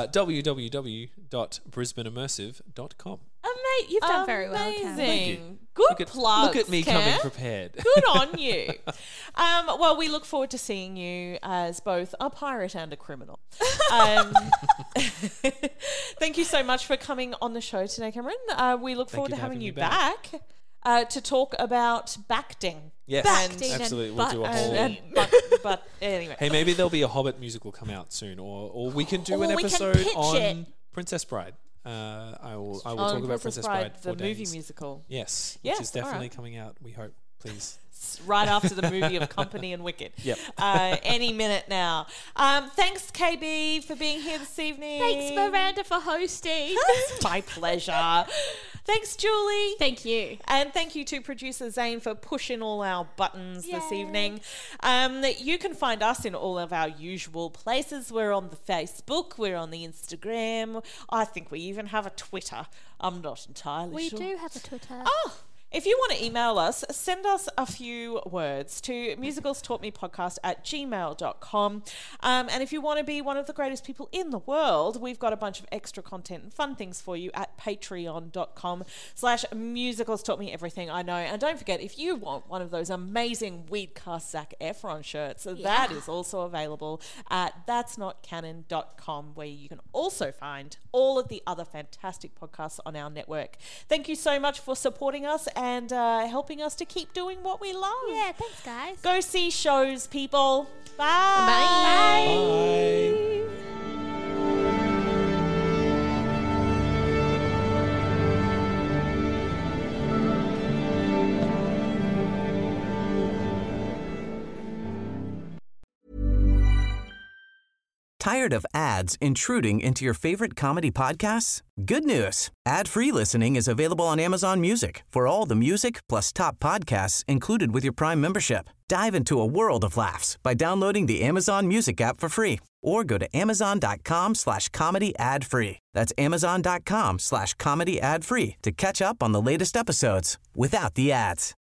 S7: www.brisbaneimmersive.com.
S6: Oh, mate, you've done very well, Cam.
S4: Amazing. Good plugs,
S7: Look at me
S4: Cam.
S7: coming prepared.
S4: Good on you. Well, we look forward to seeing you as both a pirate and a criminal. Thank you so much for coming on the show today, Cameron. We look forward to having you back to talk about Bacting.
S7: Yes,
S6: Bacting
S7: absolutely.
S6: and
S7: We'll do a
S6: butting.
S7: whole.
S4: But anyway.
S7: Hey, maybe there'll be a Hobbit musical come out soon, or we can do
S6: Or
S7: an
S6: we can
S7: episode
S6: pitch
S7: on
S6: it.
S7: Princess Bride. I will
S4: On
S7: talk about Princess Bride
S4: the
S7: for
S4: movie
S7: days.
S4: musical.
S7: Yes,
S4: Yes,
S7: which is definitely
S4: alright.
S7: coming out. We hope, please.
S4: Right after the movie of Company and Wicked.
S7: Yep.
S4: Any minute now. Thanks, KB, for being here this evening.
S6: Thanks, Miranda, for hosting.
S4: My pleasure. Thanks, Julie.
S5: Thank you.
S4: And thank you to producer Zane for pushing all our buttons this
S6: Yay.
S4: evening. You can find us in all of our usual places. We're on the Facebook. We're on the Instagram. I think we even have a Twitter. I'm not entirely
S6: We
S4: sure.
S6: do have a Twitter.
S4: Oh, if you want to email us, send us a few words to musicalstaught.me@gmail.com. And if you want to be one of the greatest people in the world, we've got a bunch of extra content and fun things for you at patreon.com/musicalstaught-me-everything I know. And don't forget, if you want one of those amazing Weedcast Zac Efron shirts, that is also available at that'snotcanon.com, where you can also find all of the other fantastic podcasts on our network. Thank you so much for supporting us and helping us to keep doing what we love.
S6: Yeah, thanks, guys.
S4: Go see shows, people. Bye.
S7: Bye.
S8: Tired of ads intruding into your favorite comedy podcasts? Good news. Ad-free listening is available on Amazon Music for all the music plus top podcasts included with your Prime membership. Dive into a world of laughs by downloading the Amazon Music app for free or go to amazon.com/comedy ad-free. That's amazon.com/comedy ad-free to catch up on the latest episodes without the ads.